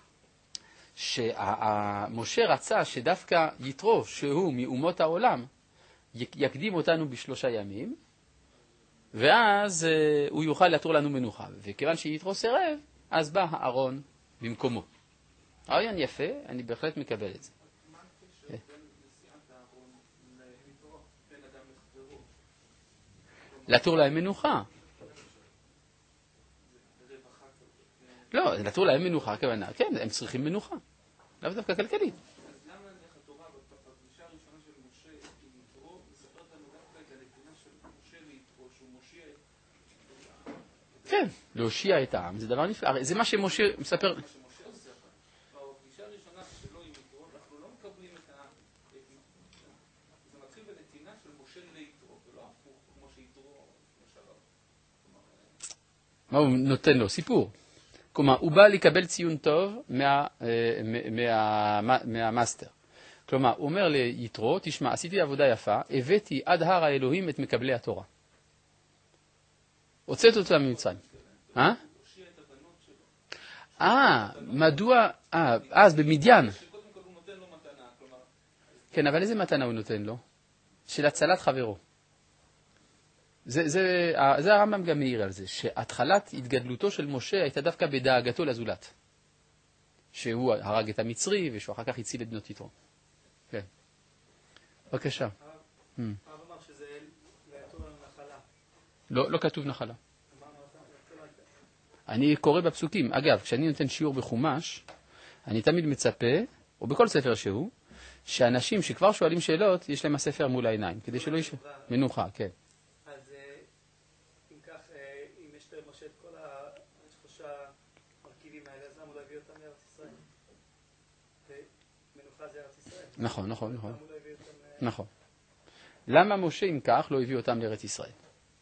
A: שמשה רצה שדווקא יתרו, שהוא מאומות העולם, יקדים אותנו בשלושה ימים, ואז uh, הוא יוכל לתור לנו מנוחה. וכיוון שיתרו סירב, אז בא הארון במקומו. הרעיון יפה, אני בהחלט מקבל את זה.
D: מה הקשר בין נסיעת הארון ליתרו, בין אדם לחברו?
A: לתור להם מנוחה. לא, לתור להם מנוחה, כוונה. כן, הם צריכים מנוחה. לאו דווקא כלכלית.
D: אז למה נלך התורה בפגישה הראשונה של משה עם יתרו, מספרת לנו דווקא את הנתינה של משה ליתרו, שהוא מושיע את...
A: כן, להושיע את העם, זה דבר נפלא. זה מה שמשה מספר...
D: מה שמשה עושה. בפגישה הראשונה שלו עם יתרו, אנחנו לא מקבלים את ה... זה מתחיל בנתינה של משה ליתרו, ולא הפוך, כמו שיתרו, למשל.
A: מה הוא נותן לו? סיפור. כלומר, הוא בא לקבל ציון טוב מה, מה, מה, מהמאסטר. כלומר, הוא אומר ליתרו, תשמע, עשיתי עבודה יפה, הבאתי עד הר האלוהים את מקבלי התורה. הוצאת אותם ממצרים. אה? אה, מדוע? אה, אז במדיין. כן, אבל איזה מתנה הוא נותן לו? של הצלת חברו. זה, זה, זה הרמב"ם גם מעיר על זה, שהתחלת התגדלותו של משה הייתה דווקא בדאגתו לזולת. שהוא הרג את המצרי, ושהוא אחר כך הציל את בנות יתרו. כן. בבקשה.
E: הרב אמר שזה כתוב נחלה.
A: לא, לא כתוב נחלה. אני קורא בפסוקים. אגב, כשאני נותן שיעור בחומש, אני תמיד מצפה, או בכל ספר שהוא, שאנשים שכבר שואלים שאלות, יש להם הספר מול העיניים, כדי שלא יש... מנוחה, כן.
E: אז אם כך, אם יש למשה את כל השלושה מרכיבים האלה, אז למה הוא לא הביא אותם לארץ ישראל? ומנוחה זה ארץ ישראל.
A: נכון, נכון, נכון.
E: למה הוא לא הביא אותם...
A: נכון. למה משה אם כך לא הביא אותם לארץ ישראל?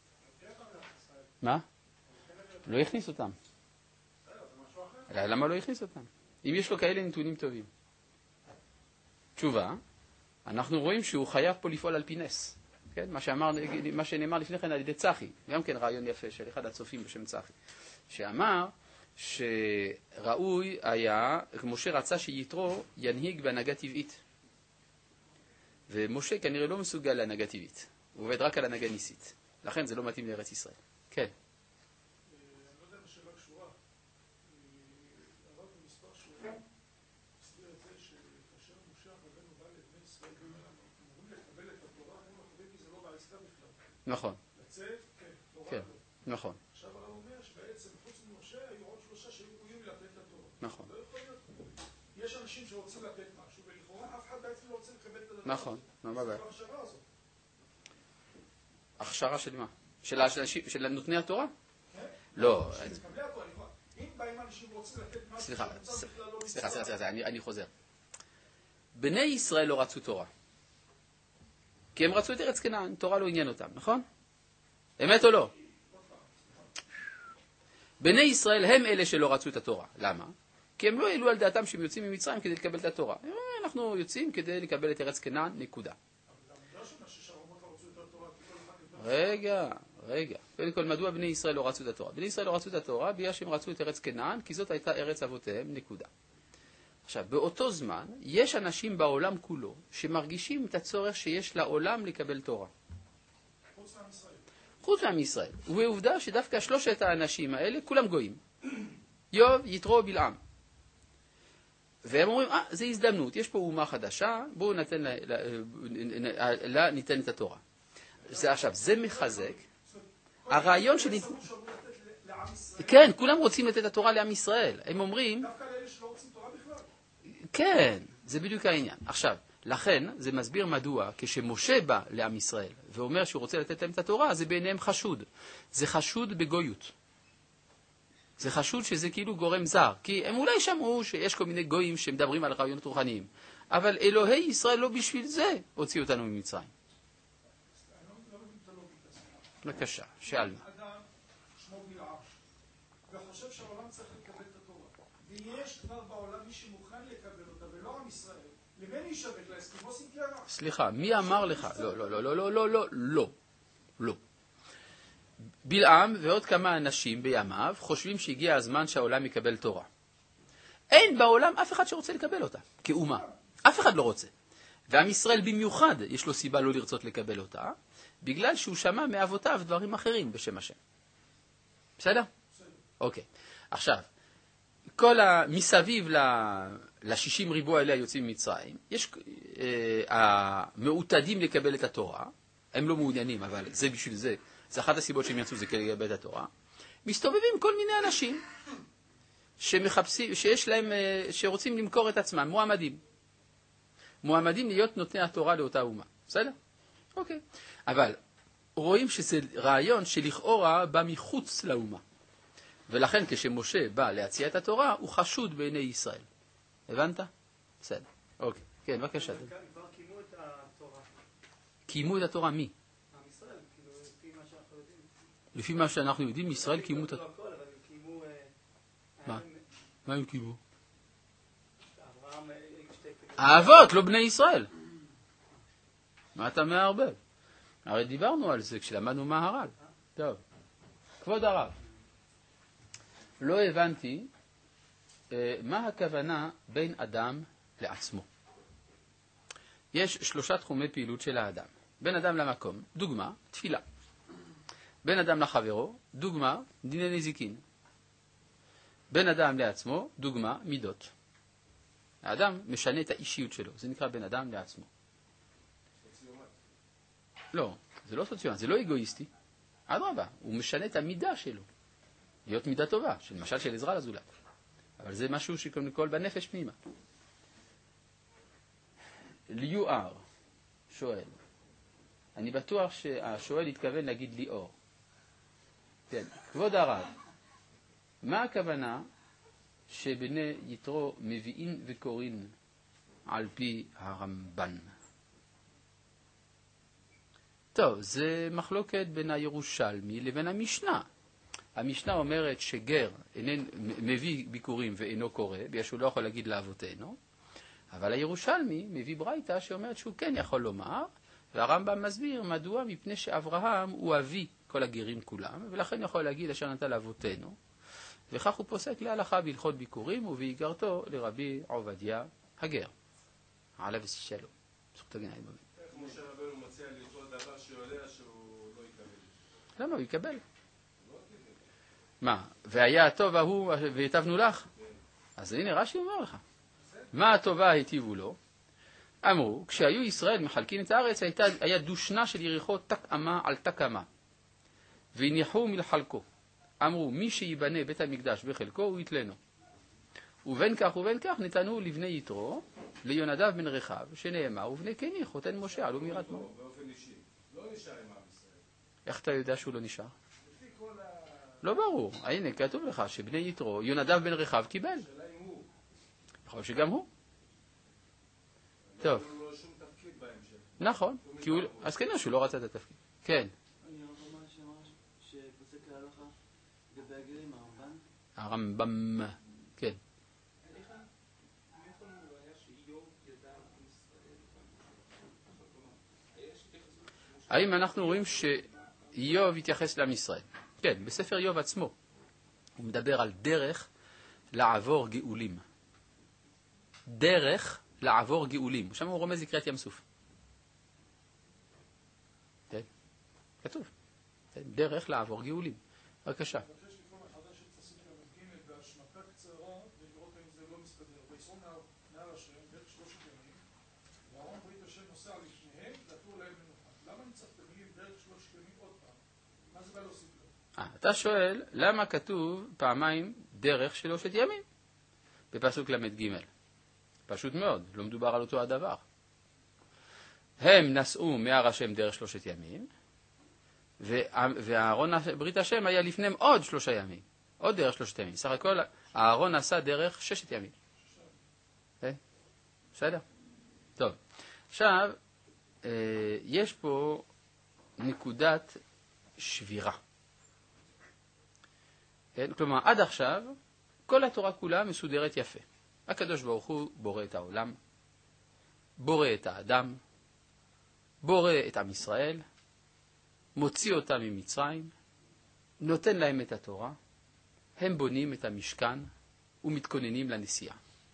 A: מה? לא הכניס אותם. למה לא הכניס אותם? אם יש לו כאלה נתונים טובים. תשובה, אנחנו רואים שהוא חייב פה לפעול על פי נס. כן? מה שאמר, מה שנאמר לפני כן על ידי צחי, גם כן רעיון יפה של אחד הצופים בשם צחי, שאמר שראוי היה, משה רצה שיתרו ינהיג בהנהגה טבעית. ומשה כנראה לא מסוגל להנהגה טבעית. הוא עובד רק על הנהגה ניסית. לכן זה לא מתאים לארץ ישראל. כן.
B: אני לא יודע אם השאלה קשורה. הרב במספר שורים הסביר את זה שכאשר משה רבנו בא
A: נכון,
F: לצאת, כן, תורה
A: כן,
F: לא.
A: נכון,
F: עכשיו הרב אומר שבעצם חוץ ממשה היו עוד שלושה שהיו ראויים לתת את התורה.
A: נכון.
F: לא יכול להיות. יש אנשים שרוצים לתת משהו, ולכאורה אף אחד בעצם לא רוצה לקבל את הדבר.
A: נכון, מה הבעיה?
F: זה ההכשרה הזאת.
A: הכשרה של מה? של האנשים- של נותני התורה?
F: כן?
A: לא,
F: שמקבלי התורה, לכאורה. אם באים אנשים ורוצים לתת משהו,
A: סליחה,
F: שהמצב
A: ס-
F: בכלל לא
A: סליחה,
F: נצרך.
A: סליחה, סליחה, אני אני חוזר. בני ישראל לא רצו תורה. כי הם רצו את ארץ כנען, תורה לא עניין אותם, נכון? אמת או לא? בני ישראל הם אלה שלא רצו את התורה. למה? כי הם לא העלו על דעתם שהם יוצאים ממצרים כדי לקבל את התורה. אה, אנחנו יוצאים כדי לקבל את ארץ כנען, נקודה.
F: לא שומע ששרמות לא רצו את התורה, כי כל אחד יותר...
A: רגע, רגע. קודם כל, מדוע בני ישראל לא רצו את התורה? בני ישראל לא רצו את התורה בגלל שהם רצו את ארץ כנען, כי זאת הייתה ארץ אבותיהם, נקודה. עכשיו, באותו זמן, יש אנשים בעולם כולו שמרגישים את הצורך שיש לעולם לקבל תורה.
F: חוץ מעם ישראל.
A: חוץ מעם ישראל. ובעובדה שדווקא שלושת האנשים האלה, כולם גויים. איוב, יתרו, בלעם. והם אומרים, אה, זו הזדמנות, יש פה אומה חדשה, בואו ניתן לה, לה, לה ניתן את התורה. זה עכשיו, זה מחזק. הרעיון שלי... כן, כולם רוצים לתת את התורה לעם ישראל. הם אומרים...
F: דווקא לאלה שלא רוצים תורה בכלל.
A: כן, זה בדיוק העניין. עכשיו, לכן זה מסביר מדוע כשמשה בא לעם ישראל ואומר שהוא רוצה לתת להם את התורה, זה בעיניהם חשוד. זה חשוד בגויות. זה חשוד שזה כאילו גורם זר. כי הם אולי שמעו שיש כל מיני גויים שמדברים על רעיונות רוחניים. אבל אלוהי ישראל לא בשביל זה הוציאו אותנו ממצרים. בבקשה, שאלנו.
F: אדם שמו בלעם, וחושב שהעולם צריך לקבל את התורה. ויש כבר בעולם מי שמוכן לקבל אותה, ולא עם ישראל. למי יישבק לאסקימוסים קלרה?
A: סליחה, מי אמר לך? לא, לא, לא, לא, לא, לא, לא, לא, לא. בלעם ועוד כמה אנשים בימיו חושבים שהגיע הזמן שהעולם יקבל תורה. אין בעולם אף אחד שרוצה לקבל אותה, כאומה. אף אחד לא רוצה. ועם ישראל במיוחד יש לו סיבה לא לרצות לקבל אותה, בגלל שהוא שמע מאבותיו דברים אחרים בשם השם. בסדר? אוקיי. עכשיו, כל המסביב ל-שישים ריבוע האלה היוצאים ממצרים, יש אה, המעוטדים לקבל את התורה, הם לא מעוניינים, אבל זה בשביל זה, זה אחת הסיבות שהם יצאו, זה כדי לקבל את התורה, מסתובבים כל מיני אנשים שמחפשים, שיש להם, אה, שרוצים למכור את עצמם, מועמדים. מועמדים להיות נותני התורה לאותה אומה. בסדר? אוקיי. אבל רואים שזה רעיון שלכאורה בא מחוץ לאומה. ולכן כשמשה בא להציע את התורה, הוא חשוד בעיני ישראל. הבנת? בסדר. אוקיי. כן, בבקשה.
E: כבר קיימו את התורה.
A: קיימו את התורה מי?
E: עם ישראל, כאילו, לפי מה שאנחנו יודעים.
A: לפי מה שאנחנו יודעים, ישראל קיימו את התורה.
E: לא הכל, אבל הם קיימו...
A: מה? מה הם קיימו?
E: אברהם...
A: האבות, לא בני ישראל. מה אתה מערבב? הרי דיברנו על זה כשלמדנו מהר"ל. טוב. כבוד הרב, לא הבנתי אה, מה הכוונה בין אדם לעצמו. יש שלושה תחומי פעילות של האדם. בין אדם למקום, דוגמה, תפילה. בין אדם לחברו, דוגמה, דיני נזיקין. בין אדם לעצמו, דוגמה, מידות. האדם משנה את האישיות שלו, זה נקרא בין אדם לעצמו. לא, זה לא סוציומט, זה לא אגואיסטי. אדרבה, הוא משנה את המידה שלו. להיות מידה טובה, למשל של עזרה לזולת. אבל זה משהו שקודם כל בנפש פנימה. ליואר שואל, אני בטוח שהשואל התכוון להגיד ליאור. כן, כבוד הרב, מה הכוונה שבני יתרו מביאים וקוראים על פי הרמב"ן? טוב, זה מחלוקת בין הירושלמי לבין המשנה. המשנה אומרת שגר אינן, מביא ביקורים ואינו קורא, בגלל שהוא לא יכול להגיד לאבותינו, אבל הירושלמי מביא ברייתא שאומרת שהוא כן יכול לומר, והרמב"ם מסביר מדוע, מפני שאברהם הוא אבי כל הגרים כולם, ולכן יכול להגיד אשר נתן לאבותינו, וכך הוא פוסק להלכה בהלכות ביקורים, ובאיגרתו לרבי עובדיה הגר. עליו שלום. זכות הגנה יבוא.
B: איך משה רבנו מציע לכל דבר שיודע שהוא לא יקבל?
A: למה? הוא יקבל. מה? והיה הטוב ההוא והיטבנו לך? אז הנה רש"י אומר לך. מה הטובה היטיבו לו? אמרו, כשהיו ישראל מחלקים את הארץ, הייתה, היה דושנה של יריחו תק אמה על תק אמה. והניחו מלחלקו. אמרו, מי שיבנה בית המקדש בחלקו, הוא יתלנו. ובין כך ובין כך נתנו לבני יתרו, ליונדב בן רחב, שנאמר, ובני קני חותן משה, עלו מירת מור.
B: באופן אישי, לא נשאר עם עם ישראל.
A: איך אתה יודע שהוא לא נשאר? לא ברור. הנה, כתוב לך שבני יתרו, יונדב בן רחב קיבל.
B: השאלה אם הוא.
A: יכול שגם הוא. טוב.
B: לא שום תפקיד בהמשך.
A: נכון. כי הוא... אז כן, שהוא לא רצה את התפקיד. כן.
G: אני אומר מה שאמר שפוסק ההלכה לגבי הגרים, הרמב"ן.
A: הרמב"ם. כן. האם אנחנו רואים שאיוב התייחס לעם ישראל? כן, בספר איוב עצמו. הוא מדבר על דרך לעבור גאולים. דרך לעבור גאולים. שם הוא רומז לקראת ים סוף. כן, כתוב. כן, דרך לעבור גאולים. בבקשה.
F: אני מבקש לקרוא מחדש את פסוק ל"ג בהשמטה קצרה ולראות האם זה לא מסתדר. ויסעו נהר השם דרך שלושת ימים, ואהרון ברית השם נוסע לפניהם, לתור להם מנוחה. למה אני צריך את המילים דרך שלושת ימים עוד פעם? מה זה בא להוסיף לו?
A: אה, אתה שואל, למה כתוב פעמיים דרך שלושת ימים? בפסוק למד ג'. פשוט מאוד, לא מדובר על אותו הדבר. הם נסעו מהר השם דרך שלושת ימים, והארון ברית השם היה לפניהם עוד שלושה ימים. עוד דרך שלושת ימים. סך הכל, הארון נסע דרך ששת ימים. בסדר? טוב. עכשיו, יש פה נקודת שבירה. כלומר, עד עכשיו, כל התורה כולה מסודרת יפה. הקדוש ברוך הוא בורא את העולם, בורא את האדם, בורא את עם ישראל, מוציא אותם ממצרים, נותן להם את התורה, הם בונים את המשכן ומתכוננים לנסיעה.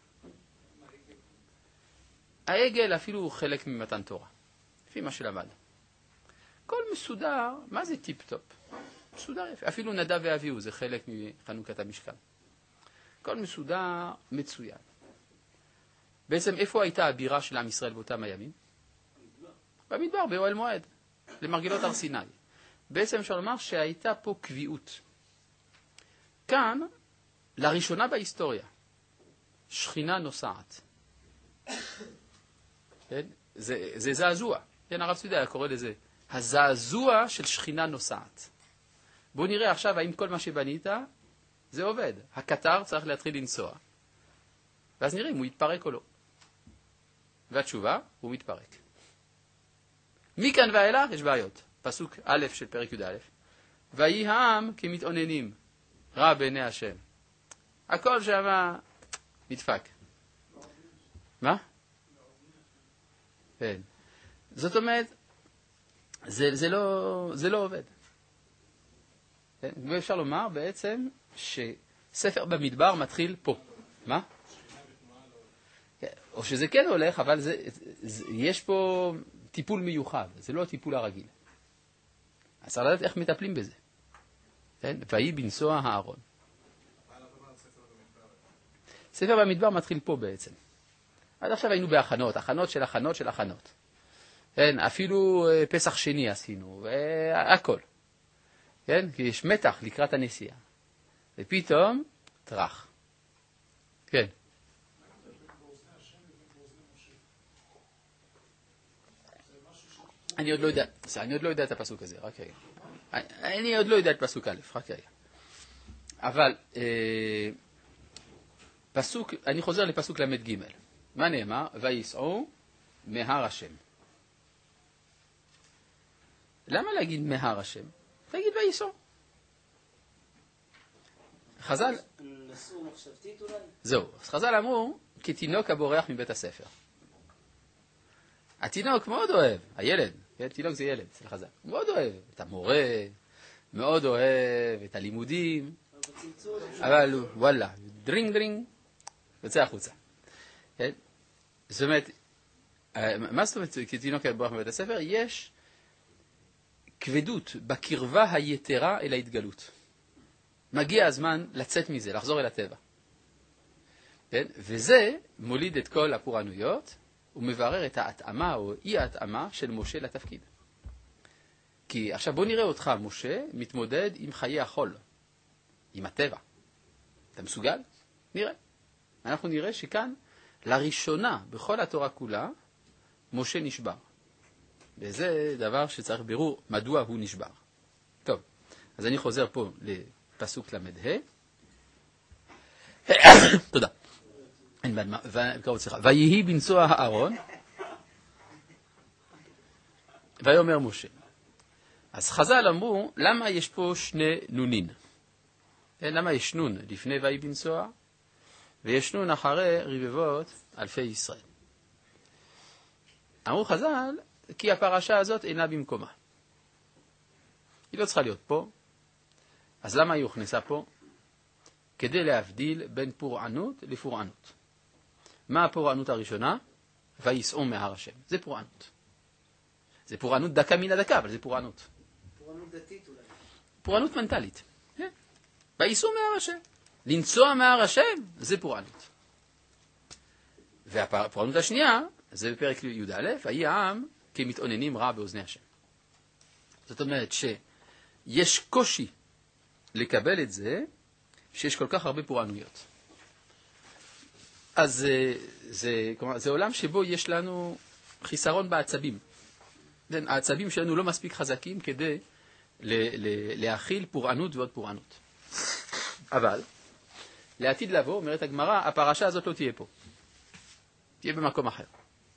A: העגל אפילו הוא חלק ממתן תורה, לפי מה שלמד. כל מסודר, מה זה טיפ-טופ? מסודר יפה. אפילו נדב ואביהו זה חלק מחנוכת המשכן. כל מסודר מצוין. בעצם איפה הייתה הבירה של עם ישראל באותם הימים? במדבר, באוהל מועד, למרגלות הר סיני. בעצם אפשר לומר שהייתה פה קביעות. כאן, לראשונה בהיסטוריה, שכינה נוסעת. כן? זה, זה זעזוע. כן, הרב צבי היה קורא לזה, הזעזוע של שכינה נוסעת. בואו נראה עכשיו האם כל מה שבנית זה עובד. הקטר צריך להתחיל לנסוע. ואז נראה אם הוא יתפרק או לא. והתשובה, הוא מתפרק. מכאן ואילך יש בעיות. פסוק א' של פרק י' א'. ויהי העם כמתאוננים, רע בעיני השם. הכל שם נדפק. מה? כן. זאת אומרת, זה, זה, לא, זה לא עובד. כן? ואפשר לומר בעצם שספר במדבר מתחיל פה. מה? או שזה כן הולך, אבל זה, זה, יש פה טיפול מיוחד. זה לא הטיפול הרגיל. אז צריך לדעת איך מטפלים בזה. כן? ויהי בנסוע הארון. ספר במדבר מתחיל פה בעצם. עד עכשיו היינו בהכנות, הכנות של הכנות של הכנות. כן? אפילו פסח שני עשינו, והכל. כן? כי יש מתח לקראת הנסיעה. ופתאום, טרח. כן. אני עוד לא יודע, אני עוד לא יודע את הפסוק הזה, רק רגע. אני עוד לא יודע את פסוק א', רק רגע. אבל, אה, פסוק, אני חוזר לפסוק למד ג'. מה נאמר? ויסעו מהר השם. למה להגיד מהר השם? תגיד ויסעו. חז"ל...
C: נסעו מחשבתית אולי?
A: זהו, אז חז"ל אמרו, כתינוק הבורח מבית הספר. התינוק מאוד אוהב, הילד, כן? תינוק זה ילד, אצל חז"ל. מאוד אוהב את המורה, מאוד אוהב את הלימודים, אבל וואלה, דרינג דרינג, יוצא החוצה. כן? זאת אומרת, מה זאת אומרת כתינוק הבורח מבית הספר? יש כבדות בקרבה היתרה אל ההתגלות. מגיע הזמן לצאת מזה, לחזור אל הטבע. כן? וזה מוליד את כל הפורענויות, הוא מברר את ההתאמה או אי ההתאמה של משה לתפקיד. כי עכשיו בוא נראה אותך, משה, מתמודד עם חיי החול, עם הטבע. אתה מסוגל? נראה. אנחנו נראה שכאן, לראשונה בכל התורה כולה, משה נשבר. וזה דבר שצריך בירור מדוע הוא נשבר. טוב, אז אני חוזר פה לפסוק למדה. תודה. ויהי בנשוא הארון, ויאמר משה. אז חז"ל אמרו, למה יש פה שני נונין? למה יש נון לפני ויהי בנשוא, ויש נון אחרי רבבות אלפי ישראל? אמרו חז"ל, כי הפרשה הזאת אינה במקומה. היא לא צריכה להיות פה. אז למה היא הוכנסה פה? כדי להבדיל בין פורענות לפורענות. מה הפורענות הראשונה? ויסעו מהר השם. זה פורענות. זה פורענות דקה מן הדקה, אבל זה פורענות.
E: פורענות דתית אולי.
A: פורענות מנטלית. כן. ויסעו מהר השם. לנסוע מהר השם, זה פורענות. והפורענות השנייה, זה בפרק י"א, ויהי העם כמתאוננים רע באוזני השם. זאת אומרת שיש קושי לקבל את זה, שיש כל כך הרבה פורענויות. אז זה, זה, כלומר, זה עולם שבו יש לנו חיסרון בעצבים. העצבים שלנו לא מספיק חזקים כדי ל, ל, להכיל פורענות ועוד פורענות. אבל, לעתיד לבוא, אומרת הגמרא, הפרשה הזאת לא תהיה פה. תהיה במקום אחר.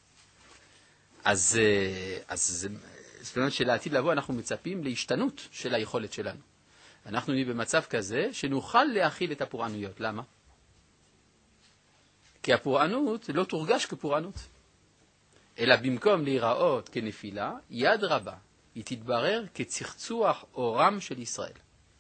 A: אז, אז זאת אומרת שלעתיד לבוא אנחנו מצפים להשתנות של היכולת שלנו. אנחנו נהיה במצב כזה שנוכל להכיל את הפורענויות. למה? כי הפורענות לא תורגש כפורענות. אלא במקום להיראות כנפילה, יד רבה, היא תתברר כצחצוח אורם של ישראל.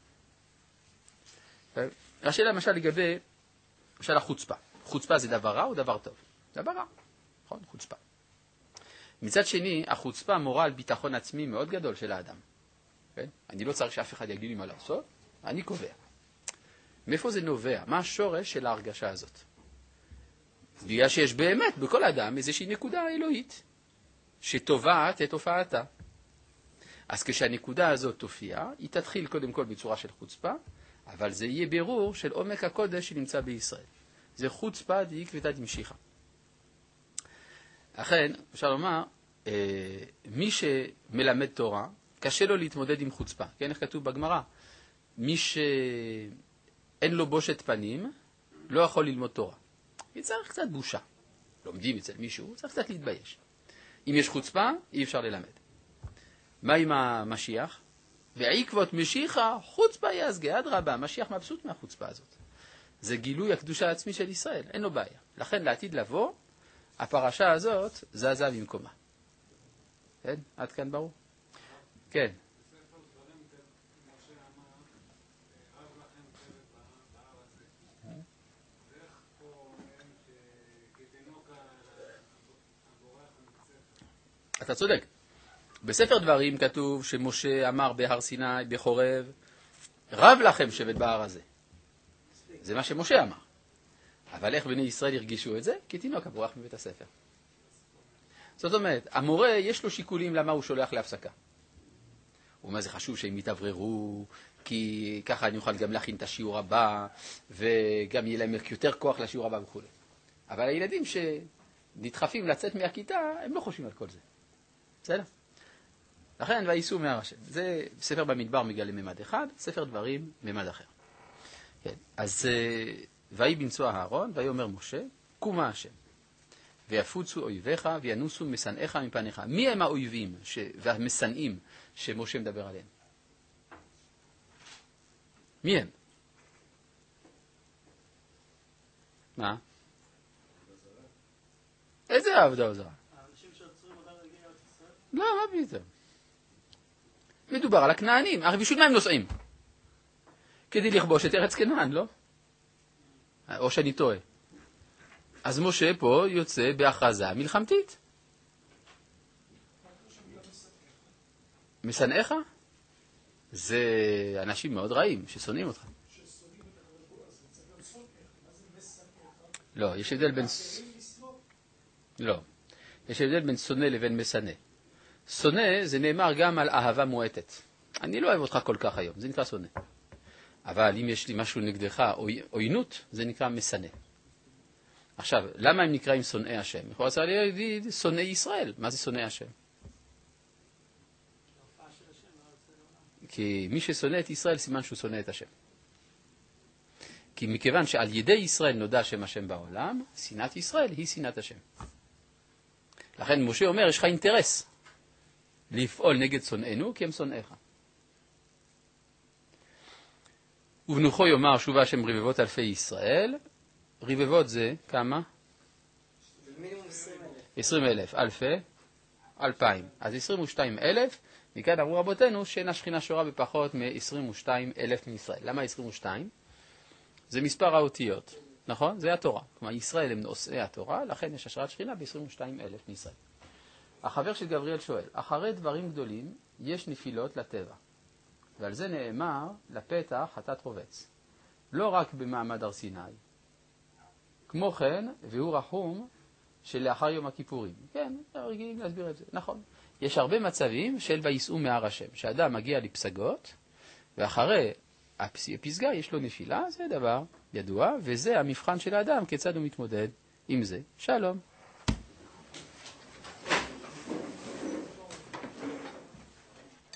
A: השאלה למשל לגבי, למשל החוצפה. חוצפה זה דבר רע או דבר טוב? דבר רע, נכון? חוצפה. מצד שני, החוצפה מורה על ביטחון עצמי מאוד גדול של האדם. כן? אני לא צריך שאף אחד יגיד לי מה לעשות, אני קובע. מאיפה זה נובע? מה השורש של ההרגשה הזאת? בגלל שיש באמת בכל אדם איזושהי נקודה אלוהית, שטובעת את הופעתה. אז כשהנקודה הזאת תופיע, היא תתחיל קודם כל בצורה של חוצפה, אבל זה יהיה בירור של עומק הקודש שנמצא בישראל. זה חוצפה דעקבתא דמשיחא. אכן, אפשר לומר, מי שמלמד תורה, קשה לו להתמודד עם חוצפה. כן, איך כתוב בגמרא? מי שאין לו בושת פנים, לא יכול ללמוד תורה. צריך קצת בושה. לומדים אצל מישהו, צריך קצת להתבייש. אם יש חוצפה, אי אפשר ללמד. מה עם המשיח? בעקבות משיחה, חוצפה יזגה, אדרבה, המשיח מבסוט מהחוצפה הזאת. זה גילוי הקדושה העצמי של ישראל, אין לו בעיה. לכן לעתיד לבוא, הפרשה הזאת זזה במקומה. כן? עד כאן ברור? כן. אתה צודק. בספר דברים כתוב שמשה אמר בהר סיני, בחורב, רב לכם שבט בהר הזה. זה מה שמשה אמר. אבל איך בני ישראל הרגישו את זה? כי תינוק הבורח מבית הספר. זאת אומרת, המורה יש לו שיקולים למה הוא שולח להפסקה. הוא אומר, זה חשוב שהם יתעבררו, כי ככה אני אוכל גם להכין את השיעור הבא, וגם יהיה להם יותר כוח לשיעור הבא וכו'. אבל הילדים שנדחפים לצאת מהכיתה, הם לא חושבים על כל זה. בסדר? לכן, וייסעו מהר השם. זה ספר במדבר מגלה ממד אחד, ספר דברים ממד אחר. כן. אז ויהי בנשוא הארון, ויאמר משה, קומה השם, ויפוצו אויביך, וינוסו משנאיך מפניך. מי הם האויבים ש... והמשנאים שמשה מדבר עליהם? מי הם? מה? איזה עבודה זרה?
E: האנשים שעצרו אותם להגיע לארץ ישראל?
A: לא, מה פתאום? מדובר על הכנענים. הרי בשביל מה הם נוסעים? כדי לכבוש את ארץ כנען, לא? או שאני טועה. אז משה פה יוצא בהכרזה מלחמתית. משנאיך? זה אנשים מאוד רעים ששונאים אותך. לא, יש הבדל בין... לא. יש הבדל בין שונא לבין משנא. שונא זה נאמר גם על אהבה מועטת. אני לא אוהב אותך כל כך היום, זה נקרא שונא. אבל אם יש לי משהו נגדך, עוינות, זה נקרא משנא. עכשיו, למה הם נקראים שונאי השם? יכול להגיד שונאי ישראל. מה זה שונאי השם? כי מי ששונא את ישראל סימן שהוא שונא את השם. כי מכיוון שעל ידי ישראל נודע שם השם בעולם, שנאת ישראל היא שנאת השם. לכן משה אומר, יש לך אינטרס לפעול נגד שונאינו, כי הם שונאיך. ובנוחו יאמר שובה השם רבבות אלפי ישראל. רבבות זה כמה? עשרים אלף. אלפי? אלפיים. אז עשרים ושתיים אלף, מכאן אמרו רבותינו שאין השכינה שורה בפחות מ-עשרים ושתיים אלף מישראל. למה עשרים ושתיים? זה מספר האותיות, נכון? זה התורה. כלומר, ישראל הם נושאי התורה, לכן יש השראת שכינה ב-עשרים ושתיים אלף מישראל. החבר של גבריאל שואל, אחרי דברים גדולים יש נפילות לטבע. ועל זה נאמר לפתח חטאת רובץ. לא רק במעמד הר סיני. כמו כן, והוא רחום שלאחר יום הכיפורים. כן, רגילים להסביר את זה. נכון. יש הרבה מצבים של ויסעו מהר השם, שאדם מגיע לפסגות, ואחרי הפסגה יש לו נפילה, זה דבר ידוע, וזה המבחן של האדם, כיצד הוא מתמודד עם זה. שלום.